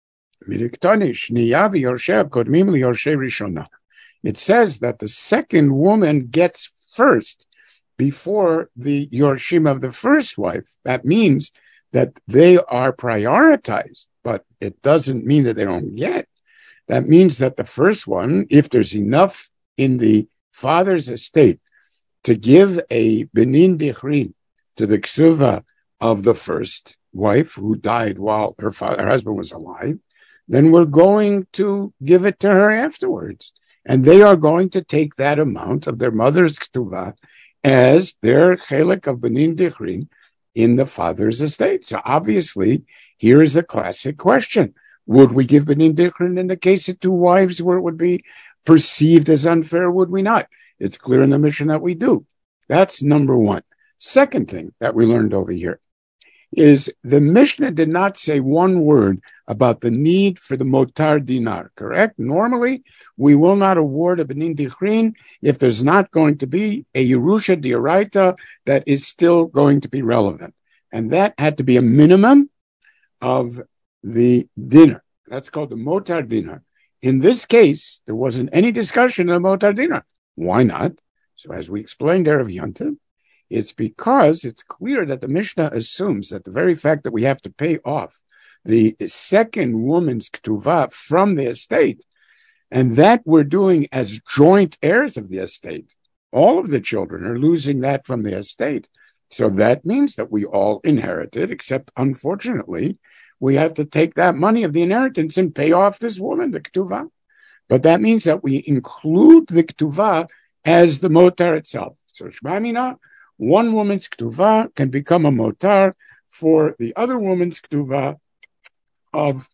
It says that the second woman gets first before the Yorshim of the first wife. That means that they are prioritized, but it doesn't mean that they don't get. That means that the first one, if there's enough in the father's estate to give a benin dichrin to the ksuva of the first wife who died while her, father, her husband was alive, then we're going to give it to her afterwards. And they are going to take that amount of their mother's ktuva as their chelik of benin dichrin in the father's estate. So obviously, here is a classic question. Would we give benin dichrin in the case of two wives where it would be perceived as unfair? Would we not? It's clear in the mission that we do. That's number one. Second thing that we learned over here is the Mishnah did not say one word about the need for the motar dinar, correct? Normally, we will not award a benin dichrin if there's not going to be a Yerusha D'oraita that is still going to be relevant. And that had to be a minimum of the dinar. That's called the motar dinar. In this case, there wasn't any discussion of motar dinar. Why not? So as we explained there of Yontif, it's because it's clear that the Mishnah assumes that the very fact that we have to pay off the second woman's ketuvah from the estate, and that we're doing as joint heirs of the estate, all of the children are losing that from the estate. So that means that we all inherited, except unfortunately, we have to take that money of the inheritance and pay off this woman, the ketuvah. But that means that we include the ketuvah as the motar itself. So Shema Mina, one woman's ketuvah can become a motar for the other woman's ketuvah of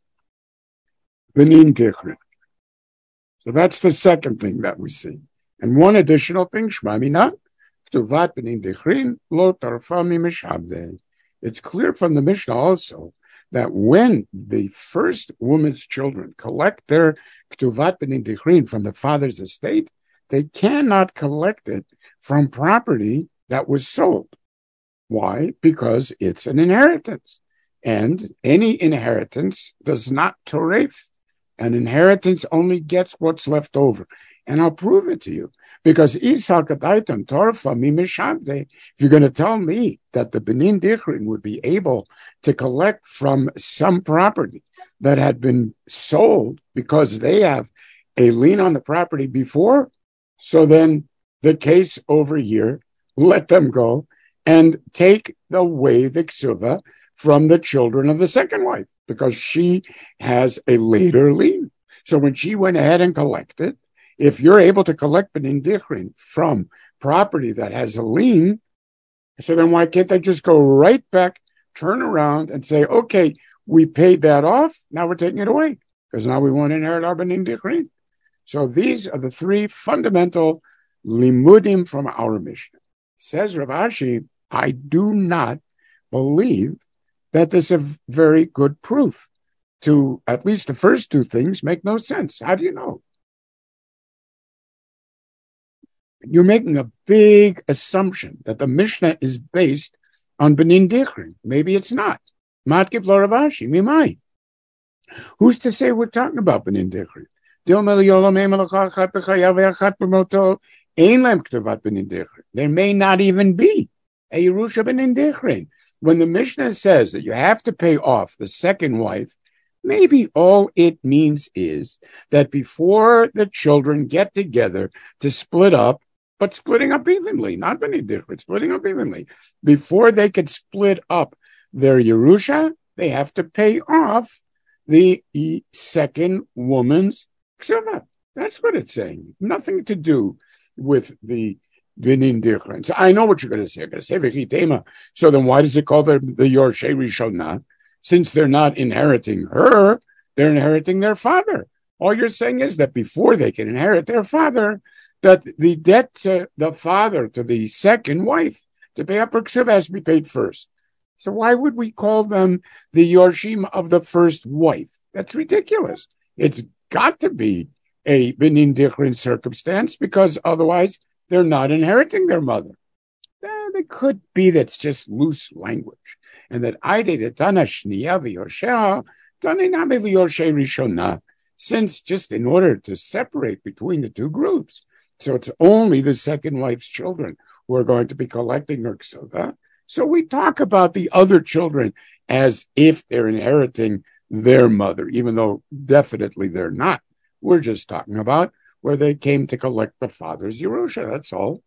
benin dichrin. So that's the second thing that we see. And one additional thing, Shema Mina, ketuvat benin dichrin lo tarfa mishabde. It's clear from the Mishnah also that when the first woman's children collect their ketuvat benin dichrin from the father's estate, they cannot collect it from property that was sold. Why? Because it's an inheritance. And any inheritance does not toref. An inheritance only gets what's left over. And I'll prove it to you. Because if you're going to tell me that the benin dichrin would be able to collect from some property that had been sold because they have a lien on the property before, so then the case over here, let them go and take away the ksuva from the children of the second wife because she has a later lien. So when she went ahead and collected, if you're able to collect benin dichrin from property that has a lien, so then why can't they just go right back, turn around and say, okay, we paid that off, now we're taking it away because now we want to inherit our benin dichrin. So these are the three fundamental limudim from our Mishnah. Says Rav Ashi, I do not believe that this is a very good proof. To at least the first two things make no sense. How do you know? You're making a big assumption that the Mishnah is based on benin dichrin. Maybe it's not. Matkiv lo Rav Ashi, mimai. Who's to say we're talking about benin dichrin? There may not even be a Yerusha benin dichrin. When the Mishnah says that you have to pay off the second wife, maybe all it means is that before the children get together to split up, but splitting up evenly, not benin dichrin, splitting up evenly, before they could split up their Yerusha, they have to pay off the second woman's ksuva. That's what it's saying. Nothing to do with the benin dichrin. So I know what you're going to say. You're going to say v'chitema. So then why does it call the, the Yorshei Rishonah? Since they're not inheriting her, they're inheriting their father. All you're saying is that before they can inherit their father, that the debt to the father, to the second wife, to pay up her ksuva has to be paid first. So why would we call them the Yorshim of the first wife? That's ridiculous. It's got to be a benin dichrin circumstance because otherwise they're not inheriting their mother. Eh, it could be that's just loose language, and that Aide de Tana Shniya v'Yoshea Taninabe v'Yoshei Rishonah, since just in order to separate between the two groups, so it's only the second wife's children who are going to be collecting her ksuva. So we talk about the other children as if they're inheriting their mother, even though definitely they're not. We're just talking about where they came to collect the father's Yerusha. That's all.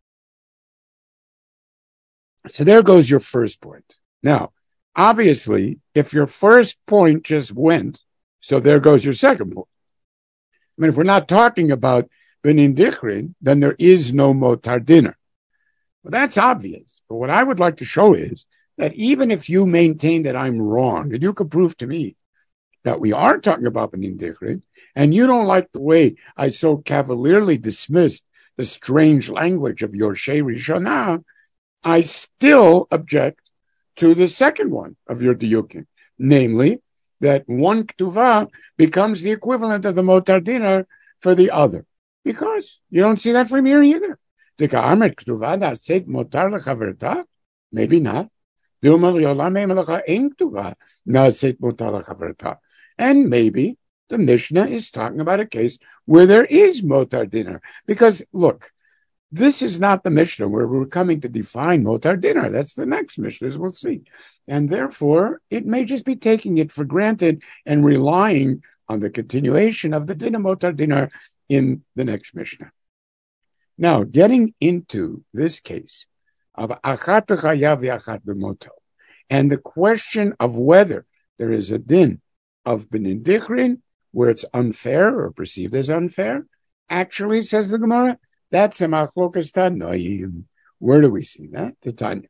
So there goes your first point. Now, obviously, if your first point just went, so there goes your second point. I mean, if we're not talking about Benin Dichrin, then there is no Motar Dinner. Well, that's obvious. But what I would like to show is that even if you maintain that I'm wrong, and you could prove to me that we are talking about Benin Dichrin, and you don't like the way I so cavalierly dismissed the strange language of your Shei Rishonah, I still object to the second one of your diyukim, namely that one ketuvah becomes the equivalent of the motar dinar for the other, because you don't see that from here either. Maybe not. And maybe the Mishnah is talking about a case where there is motar dinar, because look, this is not the Mishnah where we're coming to define motar dinar. That's the next Mishnah, as we'll see. And therefore, it may just be taking it for granted and relying on the continuation of the dinah motar dinar in the next Mishnah. Now, getting into this case of achat b'chayav v'achat b'moto, and the question of whether there is a din of benin dichrin where it's unfair or perceived as unfair, actually, says the Gemara, that's a machlokas tanoim. Where do we see that? The Tanya.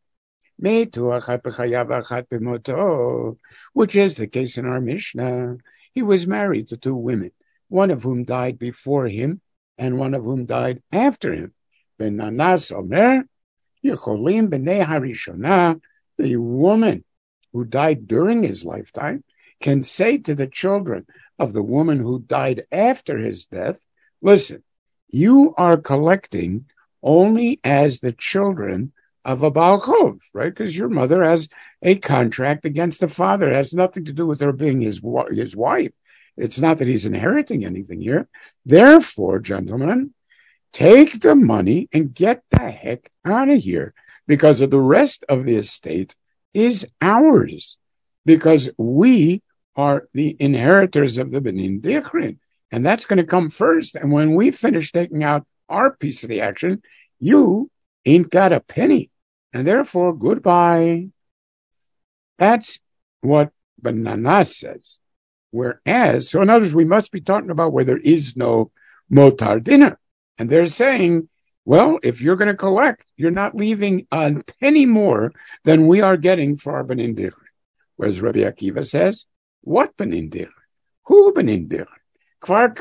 Which is the case in our Mishnah. He was married to two women, one of whom died before him, and one of whom died after him. Ben Nanas Omer, Yecholim b'nei harishona, the woman who died during his lifetime can say to the children of the woman who died after his death, listen, you are collecting only as the children of a Baal Chov, right? Because your mother has a contract against the father. It has nothing to do with her being his, his wife. It's not that he's inheriting anything here. Therefore, gentlemen, take the money and get the heck out of here, because of the rest of the estate is ours, because we are the inheritors of the Benin Dichrin. And that's going to come first. And when we finish taking out our piece of the action, you ain't got a penny. And therefore, goodbye. That's what Banana says. Whereas, so in other words, we must be talking about where there is no motar dinner. And they're saying, well, if you're going to collect, you're not leaving a penny more than we are getting for our Benin Dichrin. Whereas Rabbi Akiva says, what Benin Dichrin? Who Benin Dichrin? The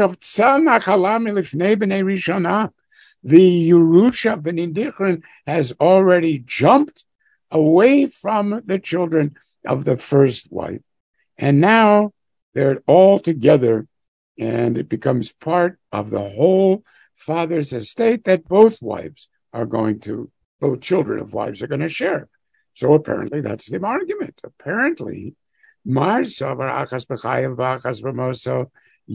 Yerusha Benin Dichrin has already jumped away from the children of the first wife. And now they're all together, and it becomes part of the whole father's estate that both wives are going to, both children of wives are going to share. So apparently that's the argument. Apparently, Mar Savar Achas B'chayav V'achas B'moso,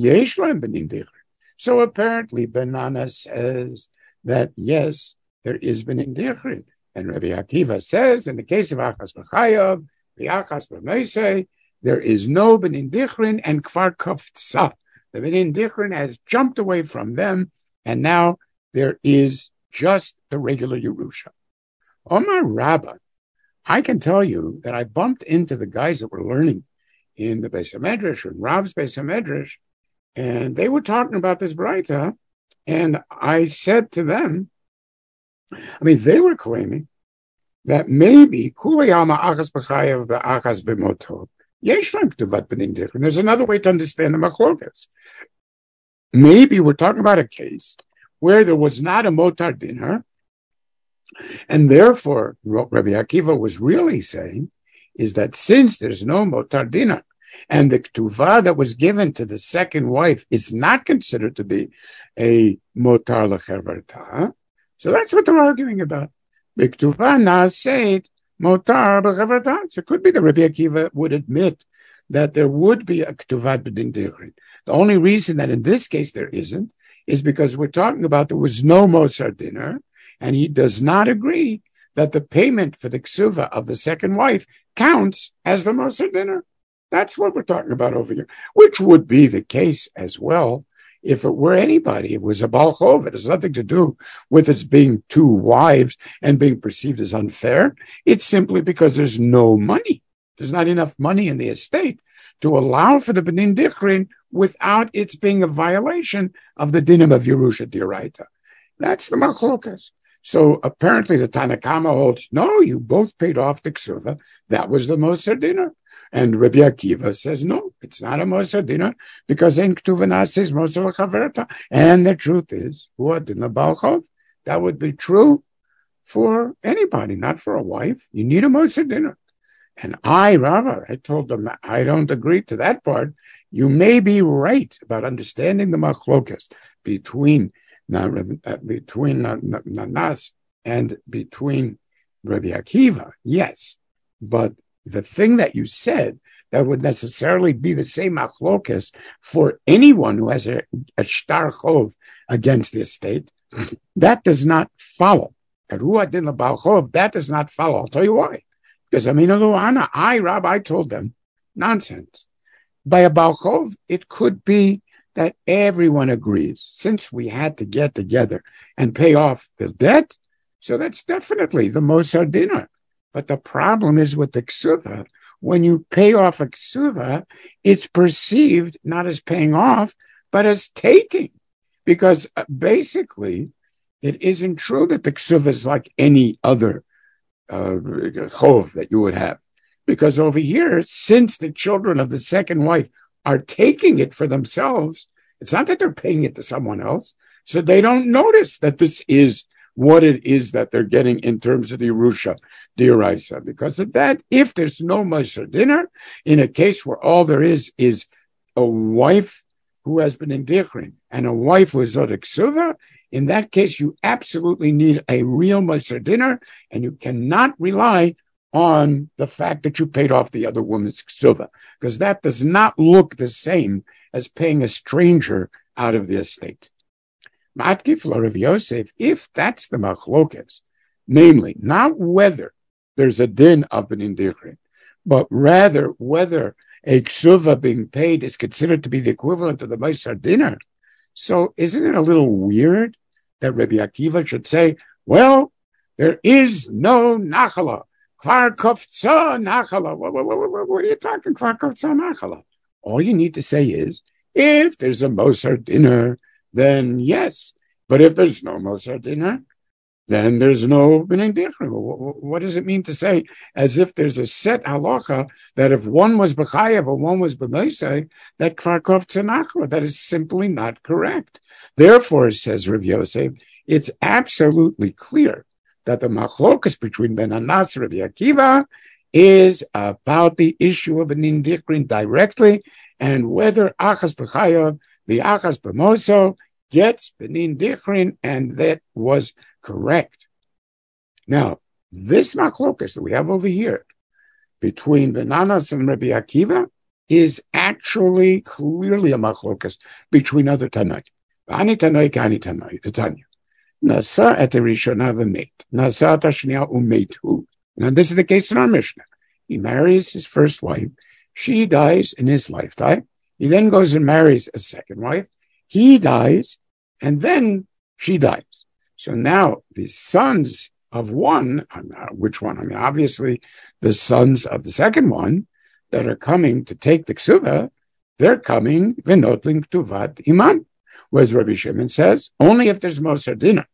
so apparently Banana says that yes, there is Benin Dichrin. And Rabbi Akiva says in the case of Achas B'chayav, the Achas B'meisei, there is no Benin Dichrin and Kfar Kaftsa. The Benin Dichrin has jumped away from them, and now there is just the regular Yerusha. Omar Rabbah, I can tell you that I bumped into the guys that were learning in the Beis HaMedrash, or in Rav's Beis HaMedrash, and they were talking about this Braita, and I said to them, I mean, they were claiming that maybe Kuliyama Achas B'chayav B'achas B'moto Yesh Laim K'tuvat Benin Dichrin. There's another way to understand the machlokas. Maybe we're talking about a case where there was not a motar dinar, and therefore what Rabbi Akiva was really saying is that since there's no motar dinar, and the ketuvah that was given to the second wife is not considered to be a motar lecheverta. So that's what they're arguing about. The ketuvah naaseit motar lecheverta. So it could be that Rabbi Akiva would admit that there would be a ketuvah b'din dichrin. The only reason that in this case there isn't is because we're talking about there was no motar dinar, and he does not agree that the payment for the ksuva of the second wife counts as the motar dinar. That's what we're talking about over here, which would be the case as well if it were anybody, it was a Balchov. It has nothing to do with its being two wives and being perceived as unfair. It's simply because there's no money. There's not enough money in the estate to allow for the Benin Dichrin without its being a violation of the dinim of Yerusha D'Oraita. That's the machlokas. So apparently the Tanakama holds, no, you both paid off the ksuva. That was the Moser dinner. And Rabbi Akiva says, no, it's not a Moser dinner because in Ktuva says Moser l'chaverta. And the truth is, who didn't balchov? That would be true for anybody, not for a wife. You need a Moser dinner. And I, Rabbi, I told them, I don't agree to that part. You may be right about understanding the machlokas between Now, uh, between uh, Nanas and between Rabbi Akiva, yes. But the thing that you said that would necessarily be the same machlokas for anyone who has a, a shtar chov against the estate, that does not follow. That does not follow. I'll tell you why. Because I mean, I, Rabbi, told them, nonsense. By a balchov, it could be that everyone agrees, since we had to get together and pay off the debt, so that's definitely the Moser dinner. But the problem is with the ksuva, when you pay off a ksuva, it's perceived not as paying off, but as taking. Because basically, it isn't true that the ksuva is like any other uh, chov that you would have. Because over here, since the children of the second wife are taking it for themselves, it's not that they're paying it to someone else. So they don't notice that this is what it is that they're getting in terms of the Yerusha D'Oraisa. Because of that, if there's no Moser dinner, in a case where all there is is a wife who has been in Dichrin and a wife who is Zodek Suva, in that case, you absolutely need a real Moser dinner, and you cannot rely on the fact that you paid off the other woman's ksuva, because that does not look the same as paying a stranger out of the estate. Matkif Rav Yosef, if that's the machlokas, namely, not whether there's a din of Benin Dichrin, but rather whether a ksuva being paid is considered to be the equivalent of the Moser dinner, so isn't it a little weird that Rabbi Akiva should say, well, there is no nachala, Kvar Kovtza Nachala. What, what, what, what are you talking, Kvar Kovtza Nachala? All you need to say is, if there's a Moser dinner, then yes. But if there's no Moser dinner, then there's no Benin Dichrin. What, what does it mean to say, as if there's a set halacha, that if one was B'chayev or one was B'meisei, that Kvar Kovtza Nachala? That is simply not correct. Therefore, says Rav Yosef, it's absolutely clear that the machlokas between Ben Anas and Rabbi Akiva is about the issue of Benin Dichrin directly, and whether Achas B'chayav, the Achas B'moso, gets Benin Dichrin, and that was correct. Now, this machlokas that we have over here between Ben Anas and Rabbi Akiva is actually clearly a machlokas between other Tanai. Ani Tanai, Kani Tanai, the Tanya. Nasa et Rishona v'meit. Nasa et Hashniya u'meitu. Now, this is the case in our Mishnah. He marries his first wife. She dies in his lifetime. He then goes and marries a second wife. He dies, and then she dies. So now the sons of one, which one? I mean, obviously the sons of the second one that are coming to take the ksuva, they're coming v'notling tuvat iman. Whereas Rabbi Shimon says, only if there's Moser dinner.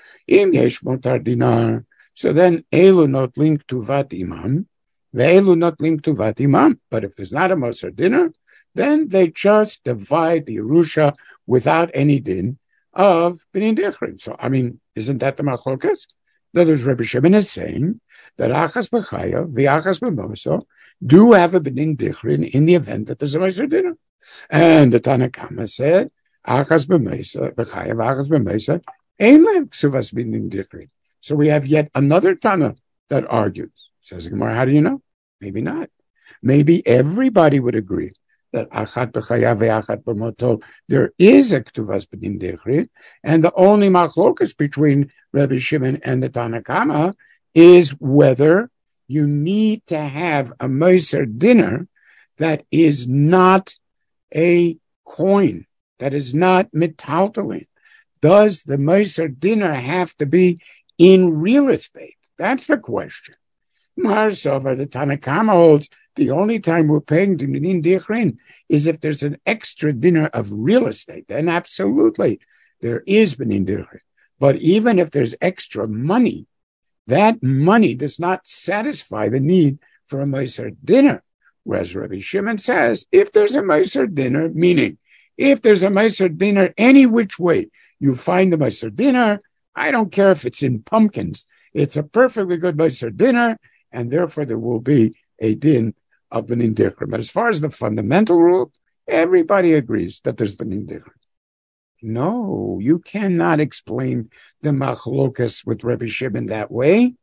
Im yesh motar dinar. So then, elu not linked to vat imam, ve'elu not linked to vat imam. But if there's not a Moser dinner, then they just divide the Yerusha without any din of Benin Dichrin. So, I mean, isn't that the machlokas? In other words, Rabbi Shimon is saying that Achas B'chayav, v'Achas B'moso, do have a Benin Dichrin in the event that there's a Moser dinner. And the Tanakama said, Achas b'meisa, b'chayav, achas b'meisa, ein lev ksuvas Benin Dichrin. So we have yet another Tana that argues. Says the Gemara, how do you know? Maybe not. Maybe everybody would agree that achat b'chayav ve'achat b'moto, there is a ktuvas Benin Dichrin, and the only machlokas between Rabbi Shimon and the Tanakama is whether you need to have a Moser dinner that is not a coin that is not metaltalin. Does the Meiser dinner have to be in real estate? That's the question. Marsover, the Tanakama holds, the only time we're paying Dinin Dichrin is if there's an extra dinner of real estate. Then absolutely, there is Benin Dichrin. But even if there's extra money, that money does not satisfy the need for a Meiser dinner. Whereas Rabbi Shimon says, if there's a Meiser dinner, meaning if there's a Meiser dinner any which way you find the Meiser dinner, I don't care if it's in pumpkins, it's a perfectly good Meiser dinner, and therefore there will be a din of Benin Dichrin. But as far as the fundamental rule, everybody agrees that there's Benin Dichrin. No, you cannot explain the machlokas with Rabbi Shimon that way.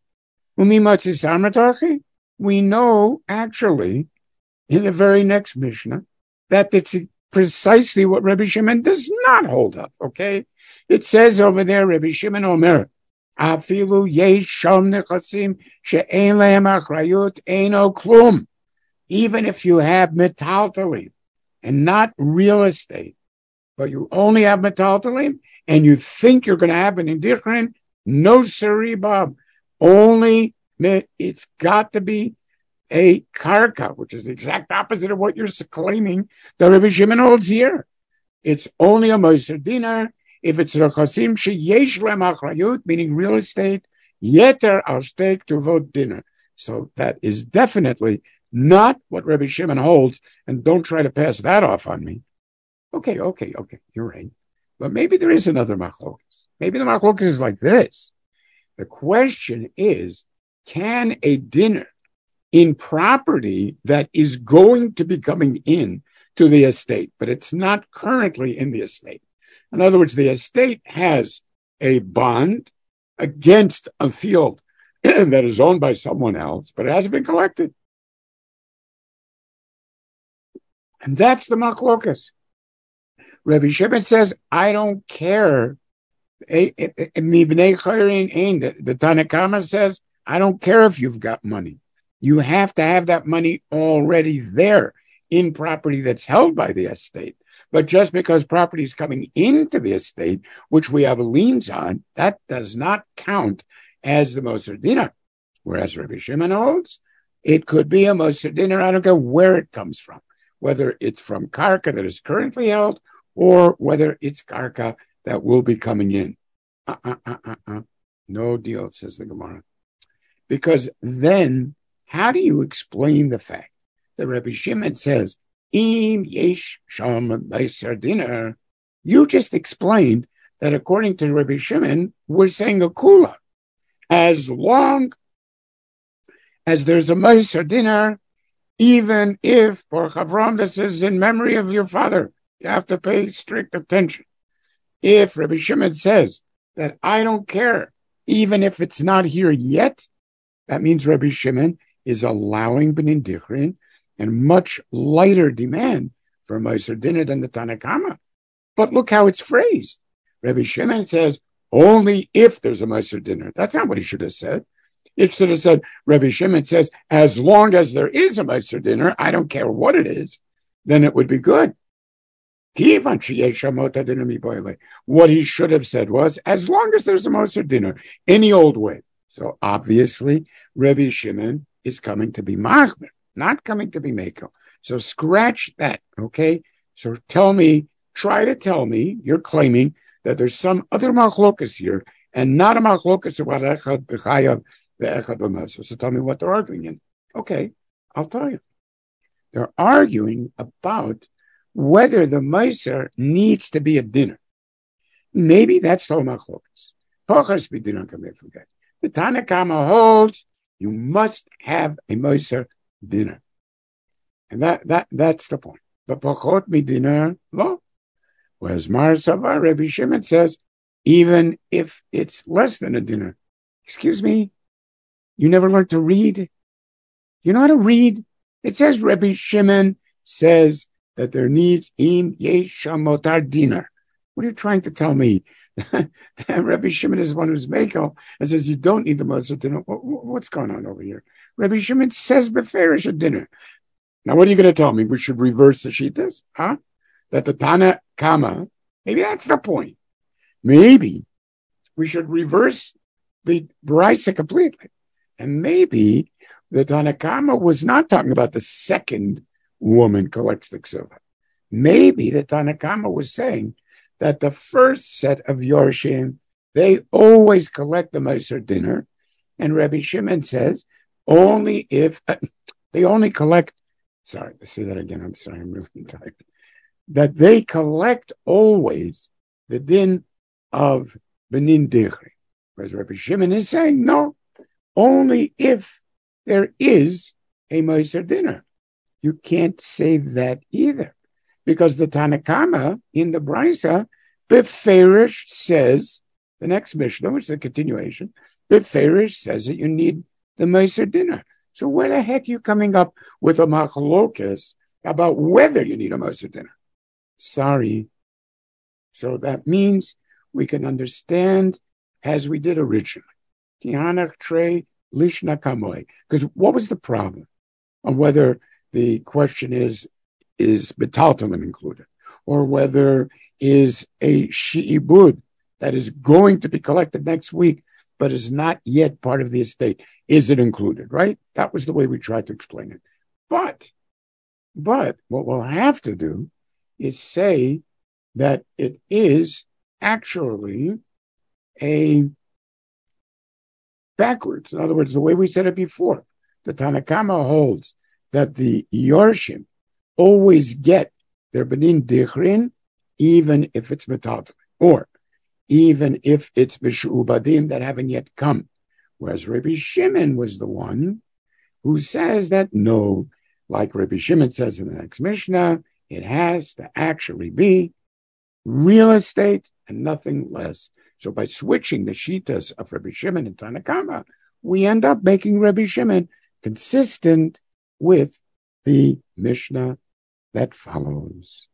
We know, actually, in the very next Mishnah, that it's precisely what Rabbi Shimon does not hold up, okay? It says over there, Rabbi Shimon Omer, Afilu yesh sham nechasim she'ein lehem achrayut eino klum. Even if you have metaltalim and not real estate, but you only have metaltalim and you think you're going to have an indichrin, no siree, Bob. Only, it's got to be a karka, which is the exact opposite of what you're claiming that Rabbi Shimon holds here. It's only a Meiser dinar if it's rechasim sheyesh lehem achrayut, meaning real estate, yeter al shteik tuvot dinner. So that is definitely not what Rabbi Shimon holds, and don't try to pass that off on me. Okay, okay, okay, you're right. But maybe there is another machlokas. Maybe the machlokas is like this. The question is, can a dinner in property that is going to be coming in to the estate, but it's not currently in the estate? In other words, the estate has a bond against a field that is owned by someone else, but it hasn't been collected. And that's the machlokas. Rabbi Shimon says, I don't care. The Tanakama says, I don't care if you've got money. You have to have that money already there in property that's held by the estate. But just because property is coming into the estate, which we have liens on, that does not count as the Moser Dinar. Whereas Rabbi Shimon holds, it could be a Moser Dinar, I don't care where it comes from, whether it's from karka that is currently held or whether it's karka that will be coming in. Uh, uh, uh, uh, uh. No deal, says the Gemara. Because then, how do you explain the fact that Rabbi Shimon says, Im yesh sham meiser dinar? You just explained that according to Rabbi Shimon, we're saying a kula. As long as there's a meiser dinar, even if, for Chavram, this is in memory of your father, you have to pay strict attention. If Rabbi Shimon says that I don't care, even if it's not here yet, that means Rabbi Shimon is allowing Benin Dichrin and much lighter demand for Meiser Dinner than the Tanakama. But look how it's phrased. Rabbi Shimon says, only if there's a Meiser Dinner. That's not what he should have said. It should have said, Rabbi Shimon says, as long as there is a Meiser Dinner, I don't care what it is, then it would be good. What he should have said was, as long as there's a Meiser Dinner, any old way. So obviously, Rabbi Shimon is coming to be Machmer, not coming to be Meko. So scratch that, okay? So tell me, try to tell me, you're claiming that there's some other machlokas here, and not a machlokas about echad b'chayav ve'echad b'maser. So tell me what they're arguing in. Okay, I'll tell you. They're arguing about whether the meiser needs to be a dinner. Maybe that's the machlokas. Pochas b'dinner kamei forget. The Tanakama holds you must have a meiser dinner. And that, that that's the point. But pochot midinner, lo. Whereas Mar Savar, Rabbi Shimon says, even if it's less than a dinner. Excuse me? You never learned to read? You know how to read? It says Rabbi Shimon says that there needs im yesh motar dinner. What are you trying to tell me? Rabbi Shimon is one who's Meko and says you don't need the Moser dinner. What's going on over here? Rabbi Shimon says beferish a dinner. Now, what are you going to tell me? We should reverse the Shitas? Huh? that the Tana Kama, maybe that's the point. Maybe we should reverse the Brisa completely. And maybe the Tana Kama was not talking about the second woman collects the ksuva. Maybe the Tana Kama was saying that the first set of Yorshim, they always collect the Meiser dinner. And Rabbi Shimon says, only if, uh, they only collect, sorry, I say that again, I'm sorry, I'm really tired. That they collect always the din of Benin Dichri. Whereas Rabbi Shimon is saying, no, only if there is a Meiser dinner. You can't say that either. Because the Tanakama in the Brisa, Beferish says, the next Mishnah, which is a continuation, Beferish says that you need the Meiser dinner. So where the heck are you coming up with a machlokes about whether you need a Meiser dinner? Sorry. So that means we can understand as we did originally. Kihanach Trey Lishna Kamoy. Because what was the problem? On whether the question is, is Betaltaman included? Or whether is a Shi'ibud that is going to be collected next week, but is not yet part of the estate. Is it included, right? That was the way we tried to explain it. But, but what we'll have to do is say that it is actually a backwards. In other words, the way we said it before, the Tanakama holds that the Yorshim always get their Benin Dichrin, even if it's Metaltaman, or even if it's B'Shu'ubadim that haven't yet come. Whereas Rabbi Shimon was the one who says that no, like Rabbi Shimon says in the next Mishnah, it has to actually be real estate and nothing less. So by switching the shitas of Rabbi Shimon and Tanakama, we end up making Rabbi Shimon consistent with the Mishnah that follows.